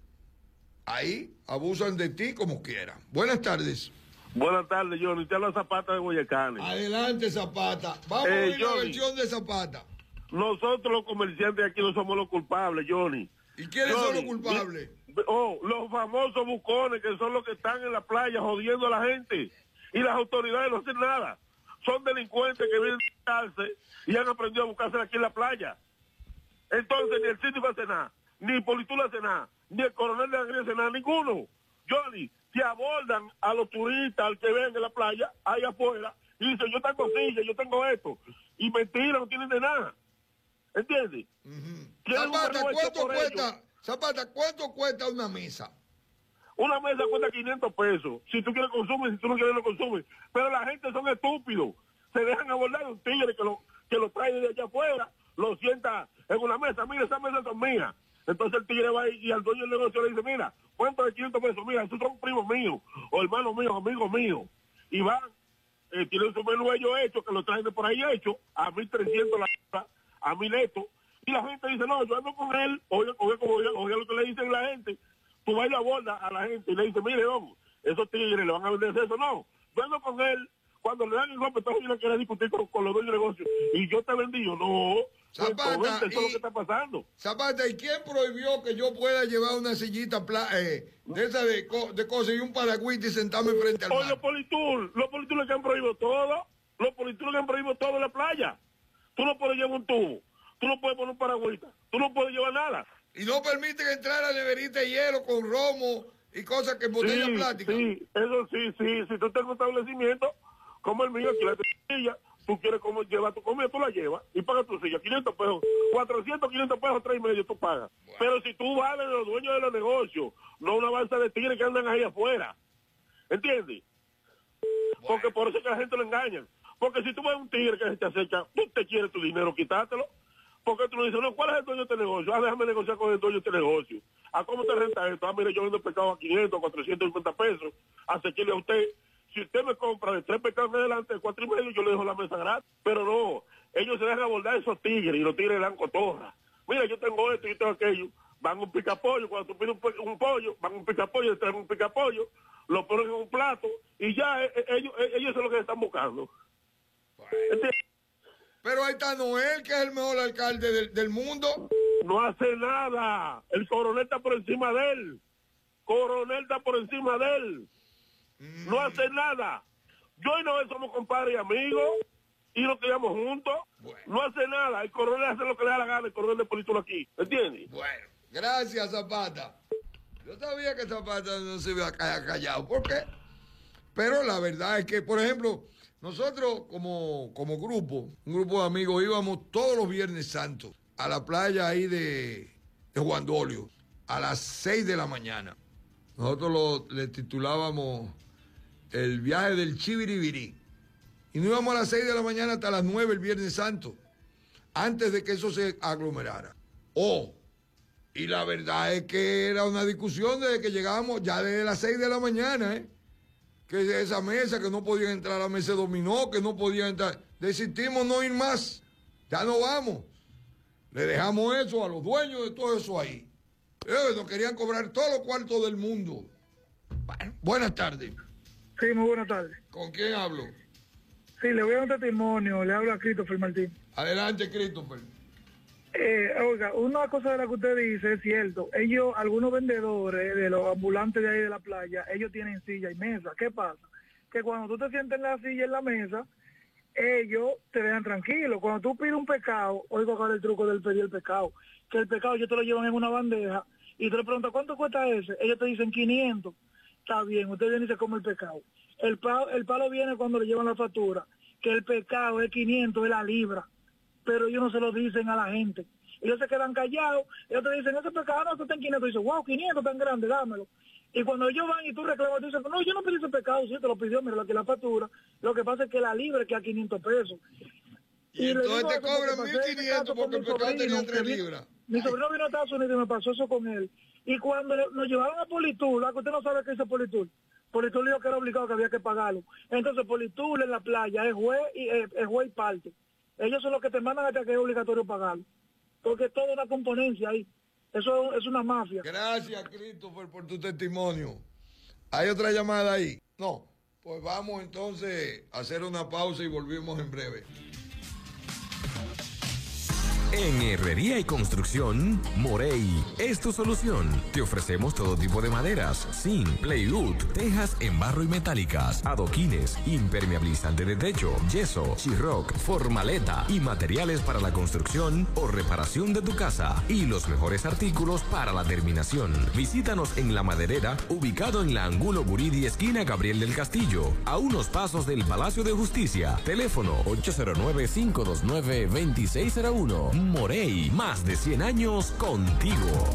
Ahí abusan de ti como quieran. Buenas tardes. Buenas tardes, Johnny. Te habla Zapata de Guayacán. Adelante, Zapata. Vamos Eh, a ver la Johnny. versión de Zapata. Nosotros los comerciantes aquí no somos los culpables, Johnny. ¿Y quiénes son Johnny, los culpables? Oh, los famosos bucones que son los que están en la playa jodiendo a la gente. Y las autoridades no hacen nada. Son delincuentes que vienen a buscarse y han aprendido a buscarse aquí en la playa. Entonces ni el síndico hace nada, ni el Politula hace nada, ni el coronel de la Guardia hace nada, ninguno. Johnny, si abordan a los turistas, al que ven en la playa, ahí afuera, y dicen, yo tengo silla, yo tengo esto, y mentira, no tienen de nada. ¿Entiendes? Tienen un Zapata, vergüenza ¿cuánto por cuesta? ellos. Zapata, ¿cuánto cuesta una mesa? Una mesa cuesta quinientos pesos. Si tú quieres consumir, si tú no quieres no consumes. Pero la gente son estúpidos. Se dejan abordar un tigre que lo, que lo trae de allá afuera, lo sienta en una mesa. Mira, esas mesas son mías. Entonces el tigre va ahí y al dueño del negocio le dice, mira, ¿cuánto de quinientos pesos? Mira, esos son primos míos, o hermanos míos, amigos míos. Y van, eh, tienen su menú ellos hecho, que lo traen de por ahí hecho, a mil trescientos la hora, a mil esto. Y la gente dice, no, yo ando con él, oye, oye, oye, oye lo que le dicen la gente. Tú vas y abordas a la gente y le dices, mire, vamos, esos tigres le van a vender eso. No, yo ando con él, cuando le dan el golpe, entonces yo le quiero discutir con, con los dueños de negocio. Y yo te vendí, yo, no. Zapata, pues, eso es lo y- que está pasando. Zapata, ¿y quién prohibió que yo pueda llevar una sillita pla- eh, de esa de, co- de cosas y un paragüita y sentarme frente al Oye, mar? los politur, los politur que han prohibido todo, los politur que han prohibido todo en la playa. Tú no puedes llevar un tubo, tú no puedes poner un paragüita, tú no puedes llevar nada. Y no permiten entrar a neverita de hielo con romo y cosas que en botella Sí, plástica. sí, eso sí, sí, si tú tienes un establecimiento como el mío, aquí la silla, tú quieres comer, llevar tu comida, tú la llevas y pagas tu silla, quinientos pesos, cuatrocientos, quinientos pesos, tres y medio tú pagas. Pero si tú vales los dueños de los negocios, no una balsa de tigres que andan ahí afuera, ¿entiendes? Porque por eso es que la gente lo engañan. Porque si tú ves un tigre que se te acecha, tú te quieres tu dinero, quitártelo. Porque tú le dices, no, ¿cuál es el dueño de este negocio? Ah, déjame negociar con el dueño de este negocio. ¿A cómo te renta esto? Ah, mire, yo vendo pescado a quinientos, cuatrocientos cincuenta pesos. Asequible a usted. Si usted me compra de tres pescados en adelante, de cuatro y medio, yo le dejo la mesa gratis. Pero no, ellos se dejan abordar esos tigres y los tigres le dan cotorra. Mira, yo tengo esto y yo tengo aquello. Van un picapollo, cuando tú pides un, pe- un pollo, van un picapollo, le traen un picapollo, lo ponen en un plato y ya eh, eh, ellos, eh, ellos son los que están buscando. ¿Entiendes? Pero ahí está Noel, que es el mejor alcalde del, del mundo. No hace nada. El coronel está por encima de él. Coronel está por encima de él. No hace nada. Yo y Noel somos compadres y amigos y nos criamos juntos. No hace nada. El coronel hace lo que le da la gana, el coronel de político aquí. ¿Entiendes? Bueno, gracias, Zapata. Yo sabía que Zapata no se iba a quedar callado. ¿Por qué? Pero la verdad es que, por ejemplo, nosotros como, como grupo, un grupo de amigos, íbamos todos los Viernes Santos a la playa ahí de, de Juan Dolio a las seis de la mañana. Nosotros lo, le titulábamos el viaje del Chiviribirí. Y nos íbamos a las seis de la mañana hasta las nueve el Viernes Santo, antes de que eso se aglomerara. Oh, y la verdad es que era una discusión desde que llegábamos, ya desde las seis de la mañana, ¿eh? Que de esa mesa, que no podían entrar a la mesa de dominó, que no podían entrar. Decidimos no ir más, ya no vamos. Le dejamos eso a los dueños de todo eso ahí. Ellos nos querían cobrar todos los cuartos del mundo. Bueno, buenas tardes. Sí, muy buenas tardes. ¿Con quién hablo? Sí, le voy a dar un testimonio, le hablo a Christopher Martín. Adelante, Christopher. Eh, oiga, una cosa de la que usted dice es cierto. Ellos, algunos vendedores de los ambulantes de ahí de la playa, ellos tienen silla y mesa. ¿Qué pasa? Que cuando tú te sientes en la silla y en la mesa, ellos te dejan tranquilo. Cuando tú pides un pescado, oigo acá el truco del pedir el pescado, que el pescado ellos te lo llevan en una bandeja y te le preguntas, ¿cuánto cuesta ese? Ellos te dicen quinientos. Está bien, usted viene y se come el pescado. El palo, el palo viene cuando le llevan la factura, que el pescado es quinientos, es la libra. Pero ellos no se lo dicen a la gente. Ellos se quedan callados, ellos te dicen, ese pescado no, tú está en quinientos. Y dices, wow, quinientos tan grande, dámelo. Y cuando ellos van y tú reclamas, tú dices, no, yo no pedí ese pescado, sí, te lo pidió, mira, que la factura. Lo que pasa es que la libra es que a quinientos pesos. Y, y entonces te cobran mil quinientos porque el pescado tenía tres libras. Mi sobrino vino a Estados Unidos y me pasó eso con él. Y cuando nos llevaron a Politur, la que usted no sabe qué es Politur, Politur dijo que era obligado, que había que pagarlo. Entonces Politur en la playa es juez y, es, es juez y parte. Ellos son los que te mandan hasta que es obligatorio pagarlo. Porque toda una componencia ahí. Eso es una mafia. Gracias, Christopher, por tu testimonio. ¿Hay otra llamada ahí? No. Pues vamos entonces a hacer una pausa y volvemos en breve. En Herrería y Construcción, Morey es tu solución. Te ofrecemos todo tipo de maderas, zinc, plywood, tejas en barro y metálicas, adoquines, impermeabilizante de techo, yeso, Chiroc, formaleta y materiales para la construcción o reparación de tu casa y los mejores artículos para la terminación. Visítanos en La Maderera, ubicado en la Angulo Buridi, esquina Gabriel del Castillo, a unos pasos del Palacio de Justicia. Teléfono ocho cero nueve, cinco dos nueve, dos seis cero uno. Morey, más de cien años contigo.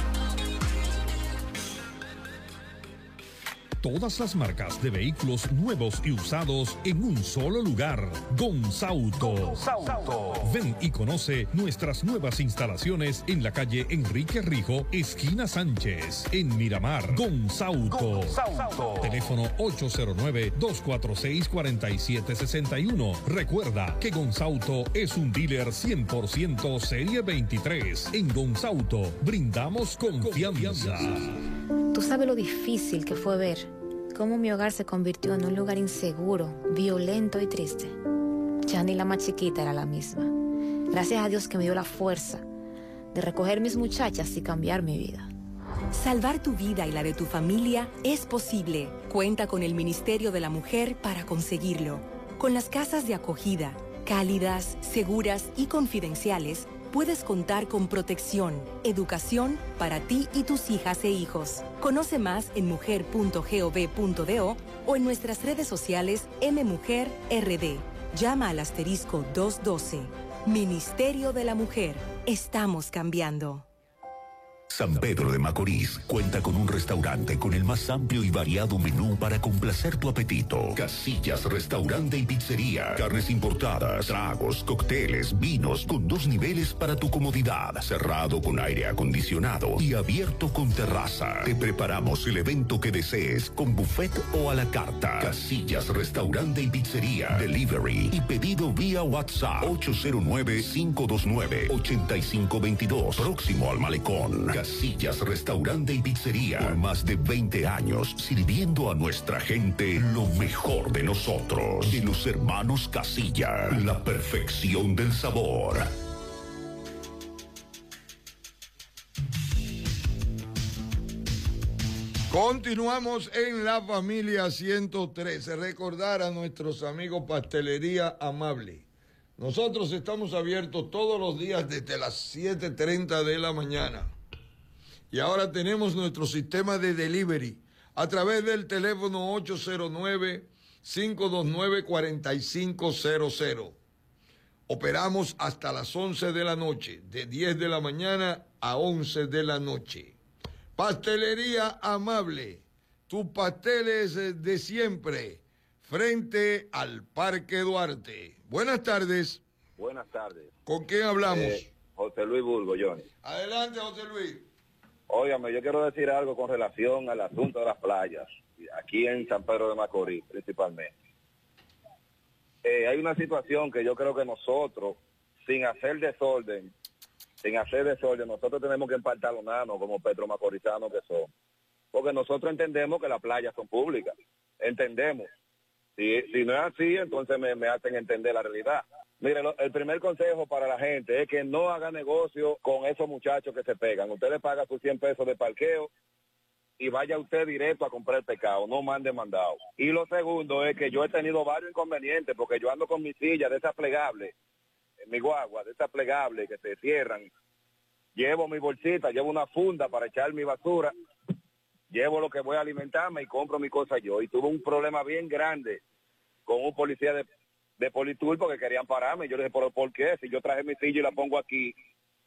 Todas las marcas de vehículos nuevos y usados en un solo lugar. Gonzauto. Gonzauto. Ven y conoce nuestras nuevas instalaciones en la calle Enrique Rijo, esquina Sánchez, en Miramar. Gonzauto. Gonzauto. Teléfono ocho cero nueve, dos cuatro seis, cuatro siete seis uno. Recuerda que Gonzauto es un dealer cien por ciento Serie veintitrés. En Gonzauto brindamos confianza. Tú sabes lo difícil que fue ver cómo mi hogar se convirtió en un lugar inseguro, violento y triste. Ya ni la más chiquita era la misma. Gracias a Dios que me dio la fuerza de recoger mis muchachas y cambiar mi vida. Salvar tu vida y la de tu familia es posible. Cuenta con el Ministerio de la Mujer para conseguirlo. Con las casas de acogida, cálidas, seguras y confidenciales, puedes contar con protección, educación para ti y tus hijas e hijos. Conoce más en mujer punto gov punto do o en nuestras redes sociales M Mujer R D. Llama al asterisco doscientos doce. Ministerio de la Mujer. Estamos cambiando. San Pedro de Macorís cuenta con un restaurante con el más amplio y variado menú para complacer tu apetito. Casillas, restaurante y pizzería. Carnes importadas, tragos, cócteles, vinos con dos niveles para tu comodidad. Cerrado con aire acondicionado y abierto con terraza. Te preparamos el evento que desees con buffet o a la carta. Casillas, restaurante y pizzería. Delivery y pedido vía WhatsApp ocho cero nueve, cinco dos nueve, ocho cinco dos dos. Próximo al Malecón. Casillas, restaurante y pizzería. Por más de veinte años sirviendo a nuestra gente lo mejor de nosotros. De los hermanos Casilla, la perfección del sabor. Continuamos en La Familia ciento trece. Recordar a nuestros amigos Pastelería Amable. Nosotros estamos abiertos todos los días desde las siete y treinta de la mañana. Y ahora tenemos nuestro sistema de delivery a través del teléfono ocho cero nueve, cinco dos nueve, cuatro cinco cero cero. Operamos hasta las once de la noche, de diez de la mañana a once de la noche. Pastelería Amable, tus pasteles de siempre, frente al Parque Duarte. Buenas tardes. Buenas tardes. ¿Con quién hablamos? Eh, José Luis Burgo, Johnny. Adelante, José Luis. Óigame, yo quiero decir algo con relación al asunto de las playas, aquí en San Pedro de Macorís, principalmente. Eh, hay una situación que yo creo que nosotros, sin hacer desorden, sin hacer desorden, nosotros tenemos que empantalonarnos como petromacorizanos que son. Porque nosotros entendemos que las playas son públicas, entendemos. Si, si no es así, entonces me, me hacen entender la realidad. Mire, lo- el primer consejo para la gente es que no haga negocio con esos muchachos que se pegan. Usted le paga sus cien pesos de parqueo y vaya usted directo a comprar el pescado, no mande mandado. Y lo segundo es que yo he tenido varios inconvenientes porque yo ando con mi silla de esas plegables, mi guagua, de esas plegables que se cierran. Llevo mi bolsita, llevo una funda para echar mi basura, llevo lo que voy a alimentarme y compro mi cosa yo. Y tuve un problema bien grande con un policía de, de Politur porque querían pararme. Yo le dije, ¿por, ¿por qué? Si yo traje mi silla y la pongo aquí,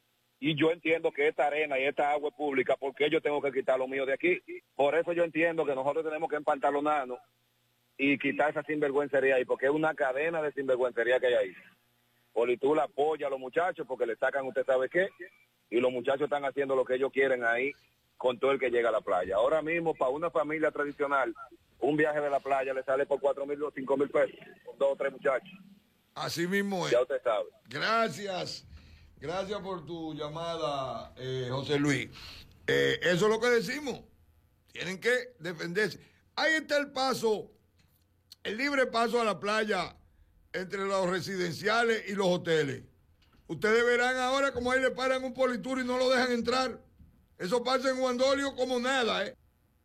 y yo entiendo que esta arena y esta agua es pública, ¿por qué yo tengo que quitar lo mío de aquí? Por eso yo entiendo que nosotros tenemos que empantalonarnos y quitar esa sinvergüencería ahí, porque es una cadena de sinvergüencería que hay ahí. Politur apoya a los muchachos porque le sacan usted sabe qué, y los muchachos están haciendo lo que ellos quieren ahí con todo el que llega a la playa. Ahora mismo, para una familia tradicional, un viaje de la playa le sale por cuatro mil o cinco mil pesos, con dos o tres muchachos. Así mismo es. Ya usted sabe. Gracias. Gracias por tu llamada, eh, José Luis. Eh, eso es lo que decimos. Tienen que defenderse. Ahí está el paso, el libre paso a la playa entre los residenciales y los hoteles. Ustedes verán ahora como ahí le paran un Politur y no lo dejan entrar. Eso pasa en Guandolio como nada, ¿eh?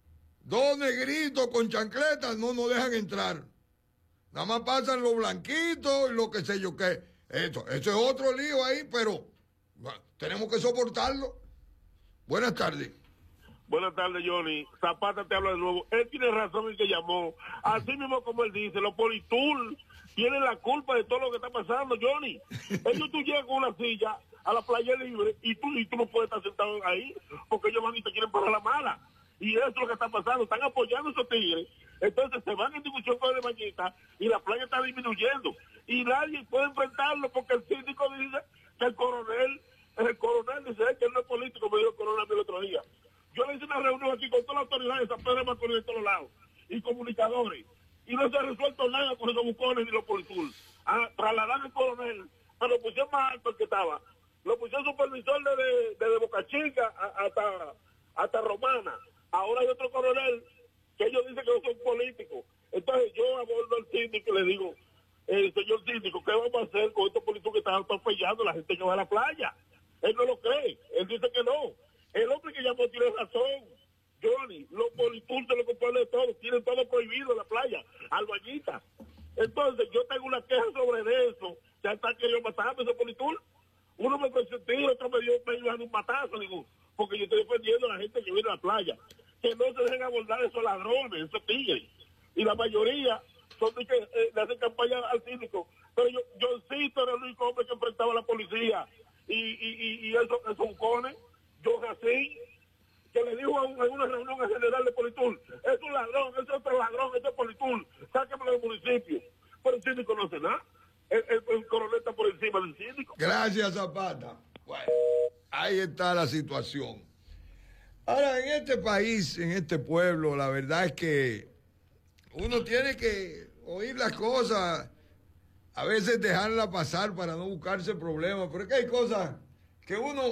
Dos negritos con chancletas no nos dejan entrar. Nada más pasan los blanquitos y lo que sé yo qué. Eso, eso es otro lío ahí, pero bueno, tenemos que soportarlo. Buenas tardes. Buenas tardes, Johnny. Zapata te habla de nuevo. Él tiene razón el que llamó. Así mismo como él dice, los Politur tienen la culpa de todo lo que está pasando, Johnny. Ellos tú llegas con una silla a la playa libre y tú, y tú no puedes estar sentado ahí porque ellos van y te quieren parar la mala. Y eso es lo que está pasando. Están apoyando a esos tigres. Entonces se van en discusión con el bañita y la playa está disminuyendo. Y nadie puede enfrentarlo porque el síndico dice que el coronel, el coronel dice que él no es político, me dijo el coronel el otro día. Yo le hice una reunión aquí con todas las autoridades de San Pedro de Macorís de todos lados y comunicadores. Y no se ha resuelto nada con esos bucones ni los Politur. Ah, trasladaron al coronel, pero lo pusieron más alto el que estaba. Lo pusieron supervisor desde de, de, de Boca Chica a, hasta, hasta Romana. Ahora hay otro coronel que ellos dicen que no son políticos. Entonces yo abordo al síndico y le digo, eh, señor síndico, ¿qué vamos a hacer con estos políticos que están atropellando a la gente que va a la playa? Él no lo cree, él dice que no. El hombre que llamó tiene razón, Johnny. Los Politur se lo compran de todo, tienen todo prohibido en la playa, albañitas. Entonces yo tengo una queja sobre eso, que hasta querido matarme ese Politur. Uno me presentó, otro me dio, me dio un matazo, digo, porque yo estoy defendiendo a la gente que viene a la playa. Que no se dejen abordar esos ladrones, esos tigres. Y la mayoría son de que eh, le hacen campaña al síndico. Pero yo, yo insisto, era el único hombre que enfrentaba a la policía. Y, y, y, y eso, esos bucones, yo así, que le dijo a un, en una reunión al general de Politur, es un ladrón, es otro ladrón, este es Politur, sáquenmelo del municipio. Pero el síndico no hace nada. El, el, el coronel está por encima del síndico. Gracias, Zapata. Bueno, ahí está la situación. Ahora, en este país, en este pueblo, la verdad es que uno tiene que oír las cosas, a veces dejarlas pasar para no buscarse problemas, pero es que hay cosas que uno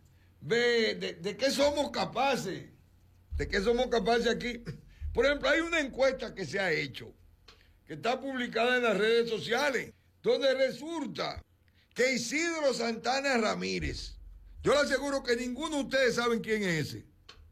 ve de, de qué somos capaces, de qué somos capaces aquí. Por ejemplo, hay una encuesta que se ha hecho, que está publicada en las redes sociales, donde resulta que Isidro Santana Ramírez, yo le aseguro que ninguno de ustedes saben quién es ese.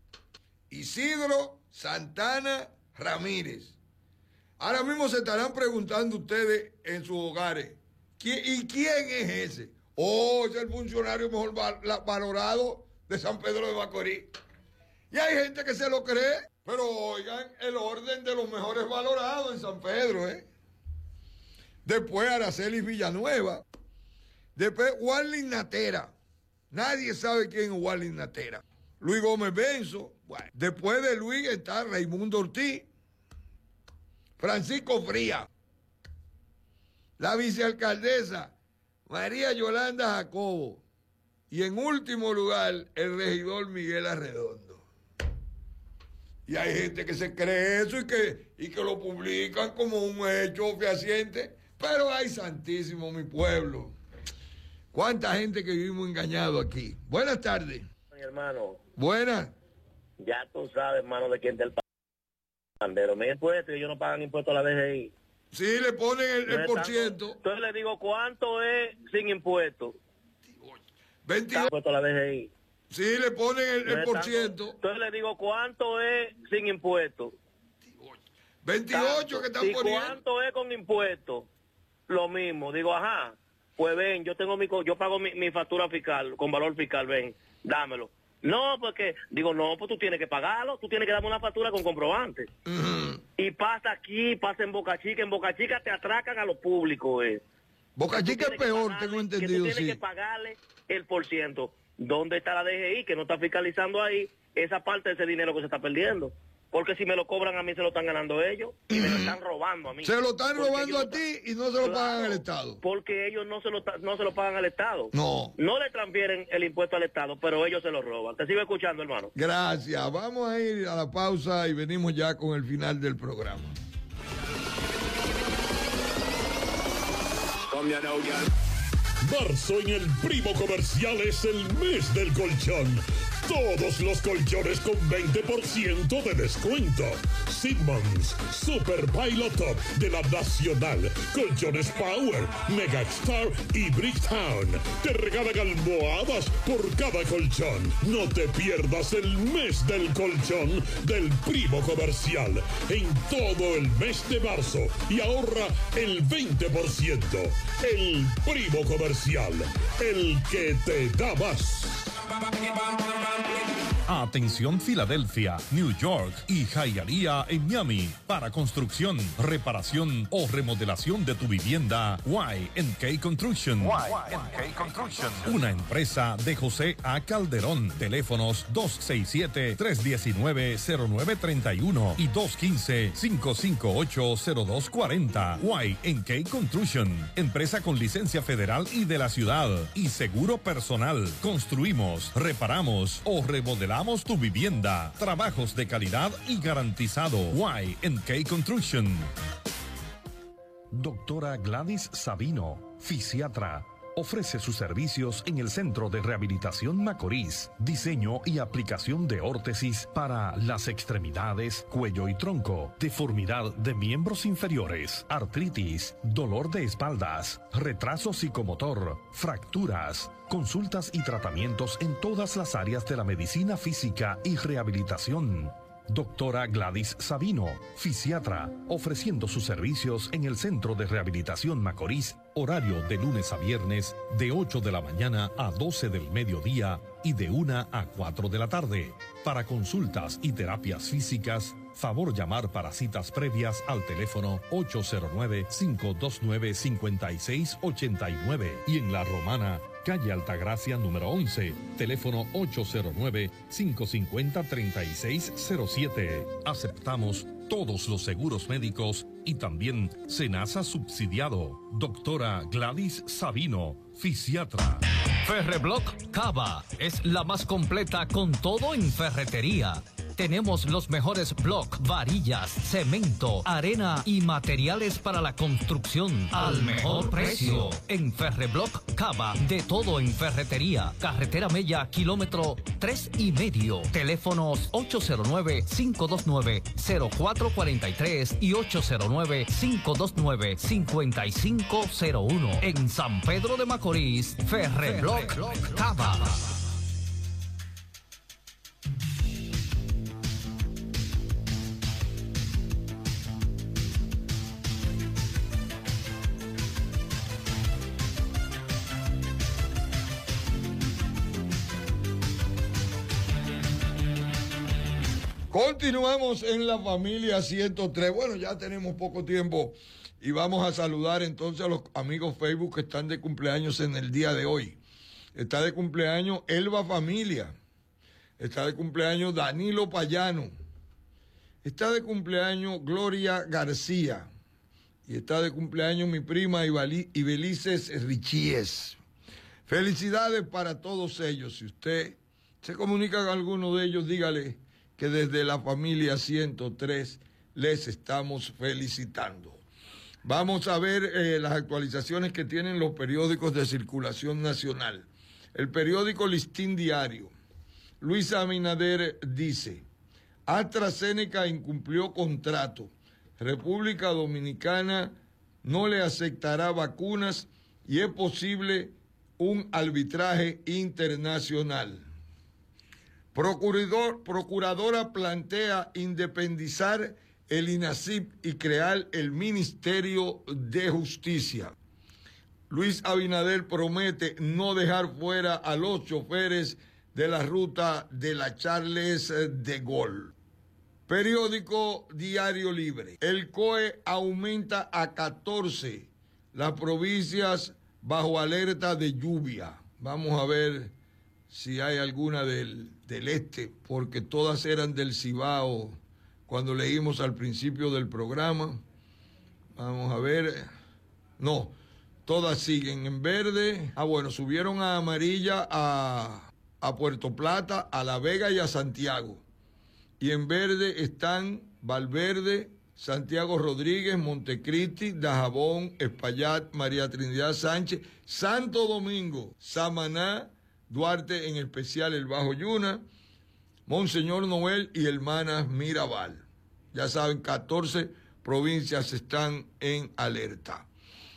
Isidro Santana Ramírez. Ahora mismo se estarán preguntando ustedes en sus hogares, ¿y quién es ese? Oh, es el funcionario mejor valorado de San Pedro de Macorís. Y hay gente que se lo cree, pero oigan el orden de los mejores valorados en San Pedro, ¿eh? Después Araceli Villanueva. Después Warlin Natera. Nadie sabe quién es Warlin Natera. Luis Gómez Benzo. Bueno, después de Luis está Raimundo Ortiz. Francisco Fría. La vicealcaldesa María Yolanda Jacobo. Y en último lugar, el regidor Miguel Arredondo. Y hay gente que se cree eso y que, y que lo publican como un hecho fehaciente. Pero ay, santísimo, mi pueblo. ¿Cuánta gente que vivimos engañados aquí? Buenas tardes. Mi hermano. Buenas. Ya tú sabes, hermano, de quién te el bandero. Me impuestos y ellos no pagan impuestos a la D G I. Sí, le ponen el, el por ciento. Entonces le digo, ¿cuánto es sin impuestos? veintiocho. La D G I. Sí, le ponen el, el por ciento. Entonces le digo, ¿cuánto es sin impuestos? veintiocho que están ¿Y poniendo. cuánto es con impuestos? Lo mismo. Digo, ajá, pues ven, yo tengo mi, co- yo pago mi, mi factura fiscal, con valor fiscal, ven, dámelo. No, porque, digo, no, pues tú tienes que pagarlo, tú tienes que darme una factura con comprobante. Uh-huh. Y pasa aquí, pasa en Boca Chica, en Boca Chica te atracan a los públicos, eh. Boca Chica es peor, pagarle, tengo entendido, que tú tienes sí. que pagarle el por ciento. ¿Dónde está la D G I que no está fiscalizando ahí esa parte de ese dinero que se está perdiendo? Porque si me lo cobran a mí, se lo están ganando ellos y me lo están robando a mí. Se lo están Porque robando a ellos- ti y no se lo Claro, pagan al Estado. Porque ellos no se lo ta- no se lo pagan al Estado. No. No le transfieren el impuesto al Estado, pero ellos se lo roban. Te sigo escuchando, hermano. Gracias. Vamos a ir a la pausa y venimos ya con el final del programa. Marzo en el Primo Comercial es el mes del colchón. Todos los colchones con veinte por ciento de descuento. Simmons, Super Pilot Top de la Nacional, Colchones Power, Megastar y Bricktown. Te regalan almohadas por cada colchón. No te pierdas el mes del colchón del Primo Comercial en todo el mes de marzo y ahorra el veinte por ciento. El Primo Comercial, el que te da más. Atención Filadelfia, New York y Hialeah en Miami. Para construcción, reparación o remodelación de tu vivienda, Y and K Construction. Y and K Construction. Una empresa de José A. Calderón. Teléfonos dos seis siete, tres uno nueve, cero nueve tres uno y dos uno cinco, cinco cinco ocho, cero dos cuatro cero. Y and K Construction. Empresa con licencia federal y de la ciudad. Y seguro personal. Construimos, reparamos o remodelamos tu vivienda. Trabajos de calidad y garantizado. Y and K Construction. Doctora Gladys Sabino, fisiatra. Ofrece sus servicios en el Centro de Rehabilitación Macorís, diseño y aplicación de órtesis para las extremidades, cuello y tronco, deformidad de miembros inferiores, artritis, dolor de espaldas, retraso psicomotor, fracturas, consultas y tratamientos en todas las áreas de la medicina física y rehabilitación. Doctora Gladys Sabino, fisiatra, ofreciendo sus servicios en el Centro de Rehabilitación Macorís, horario de lunes a viernes, de ocho de la mañana a doce del mediodía y de una a cuatro de la tarde. Para consultas y terapias físicas, favor llamar para citas previas al teléfono ocho cero nueve, cinco dos nueve, cinco seis ocho nueve y en La Romana, calle Altagracia número once, teléfono ocho cero nueve, cinco cinco cero, tres seis cero siete. Aceptamos todos los seguros médicos y también Senasa subsidiado. Doctora Gladys Sabino, fisiatra. Ferreblock Cava es la más completa con todo en ferretería. Tenemos los mejores block, varillas, cemento, arena y materiales para la construcción al mejor precio. En Ferreblock Cava, de todo en ferretería. Carretera Mella, kilómetro tres y medio. Teléfonos ocho cero nueve, cinco dos nueve, cero cuatro cuatro tres y ocho cero nueve, cinco dos nueve, cinco cinco cero uno. En San Pedro de Macorís, Ferreblock Cava. Continuamos en la familia ciento tres. Bueno, ya tenemos poco tiempo y vamos a saludar entonces a los amigos Facebook que están de cumpleaños en el día de hoy. Está de cumpleaños Elba Familia. Está de cumpleaños Danilo Payano. Está de cumpleaños Gloria García. Y está de cumpleaños mi prima Ibelices Richies. Felicidades para todos ellos. Si usted se comunica con alguno de ellos, dígale que desde la familia ciento tres les estamos felicitando. Vamos a ver eh, las actualizaciones que tienen los periódicos de circulación nacional. El periódico Listín Diario. Luis Abinader dice, AstraZeneca incumplió contrato. República Dominicana no le aceptará vacunas y es posible un arbitraje internacional. Procurador, procuradora plantea independizar el INASIP y crear el Ministerio de Justicia. Luis Abinader promete no dejar fuera a los choferes de la ruta de la Charles de Gaulle. Periódico Diario Libre. El C O E aumenta a catorce las provincias bajo alerta de lluvia. Vamos a ver si hay alguna del, del este, porque todas eran del Cibao cuando leímos al principio del programa. Vamos a ver. No, todas siguen en verde. Ah, bueno, subieron a amarilla a, a Puerto Plata, a La Vega y a Santiago. Y en verde están Valverde, Santiago Rodríguez, Montecristi, Dajabón, Espaillat, María Trinidad Sánchez, Santo Domingo, Samaná, Duarte, en especial el Bajo Yuna, Monseñor Noel y Hermanas Mirabal. Ya saben, catorce provincias están en alerta.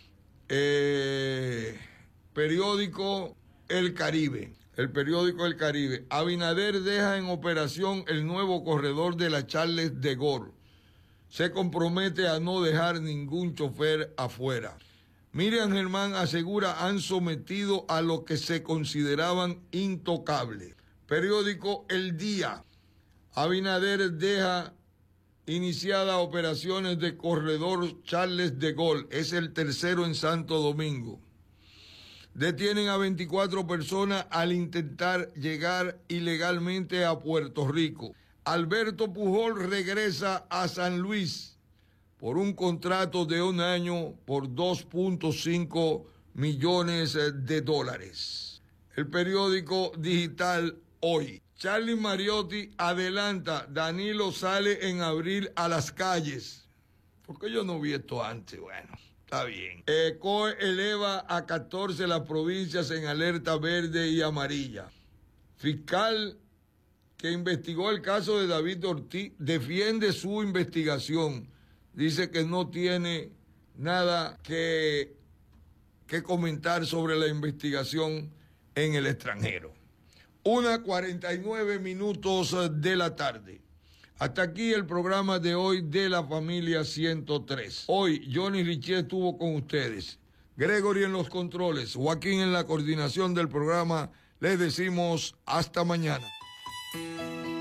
Eh, periódico El Caribe. El periódico El Caribe. Abinader deja en operación el nuevo corredor de la Charles de Gaulle. Se compromete a no dejar ningún chofer afuera. Miriam Germán asegura han sometido a lo que se consideraban intocables. Periódico El Día. Abinader deja iniciadas operaciones de corredor Charles de Gaulle. Es el tercero en Santo Domingo. Detienen a veinticuatro personas al intentar llegar ilegalmente a Puerto Rico. Alberto Pujol regresa a San Luis por un contrato de un año por dos punto cinco millones de dólares. El periódico digital Hoy. Charlie Mariotti adelanta, Danilo sale en abril a las calles. ¿Por qué yo no vi esto antes? Bueno, está bien. Eh, C O E eleva a catorce las provincias en alerta verde y amarilla. Fiscal que investigó el caso de David Ortiz defiende su investigación. Dice que no tiene nada que, que comentar sobre la investigación en el extranjero. Una cuarenta y nueve minutos de la tarde. Hasta aquí el programa de hoy de la familia ciento tres. Hoy Johnny Richie estuvo con ustedes. Gregory en los controles, Joaquín en la coordinación del programa. Les decimos hasta mañana.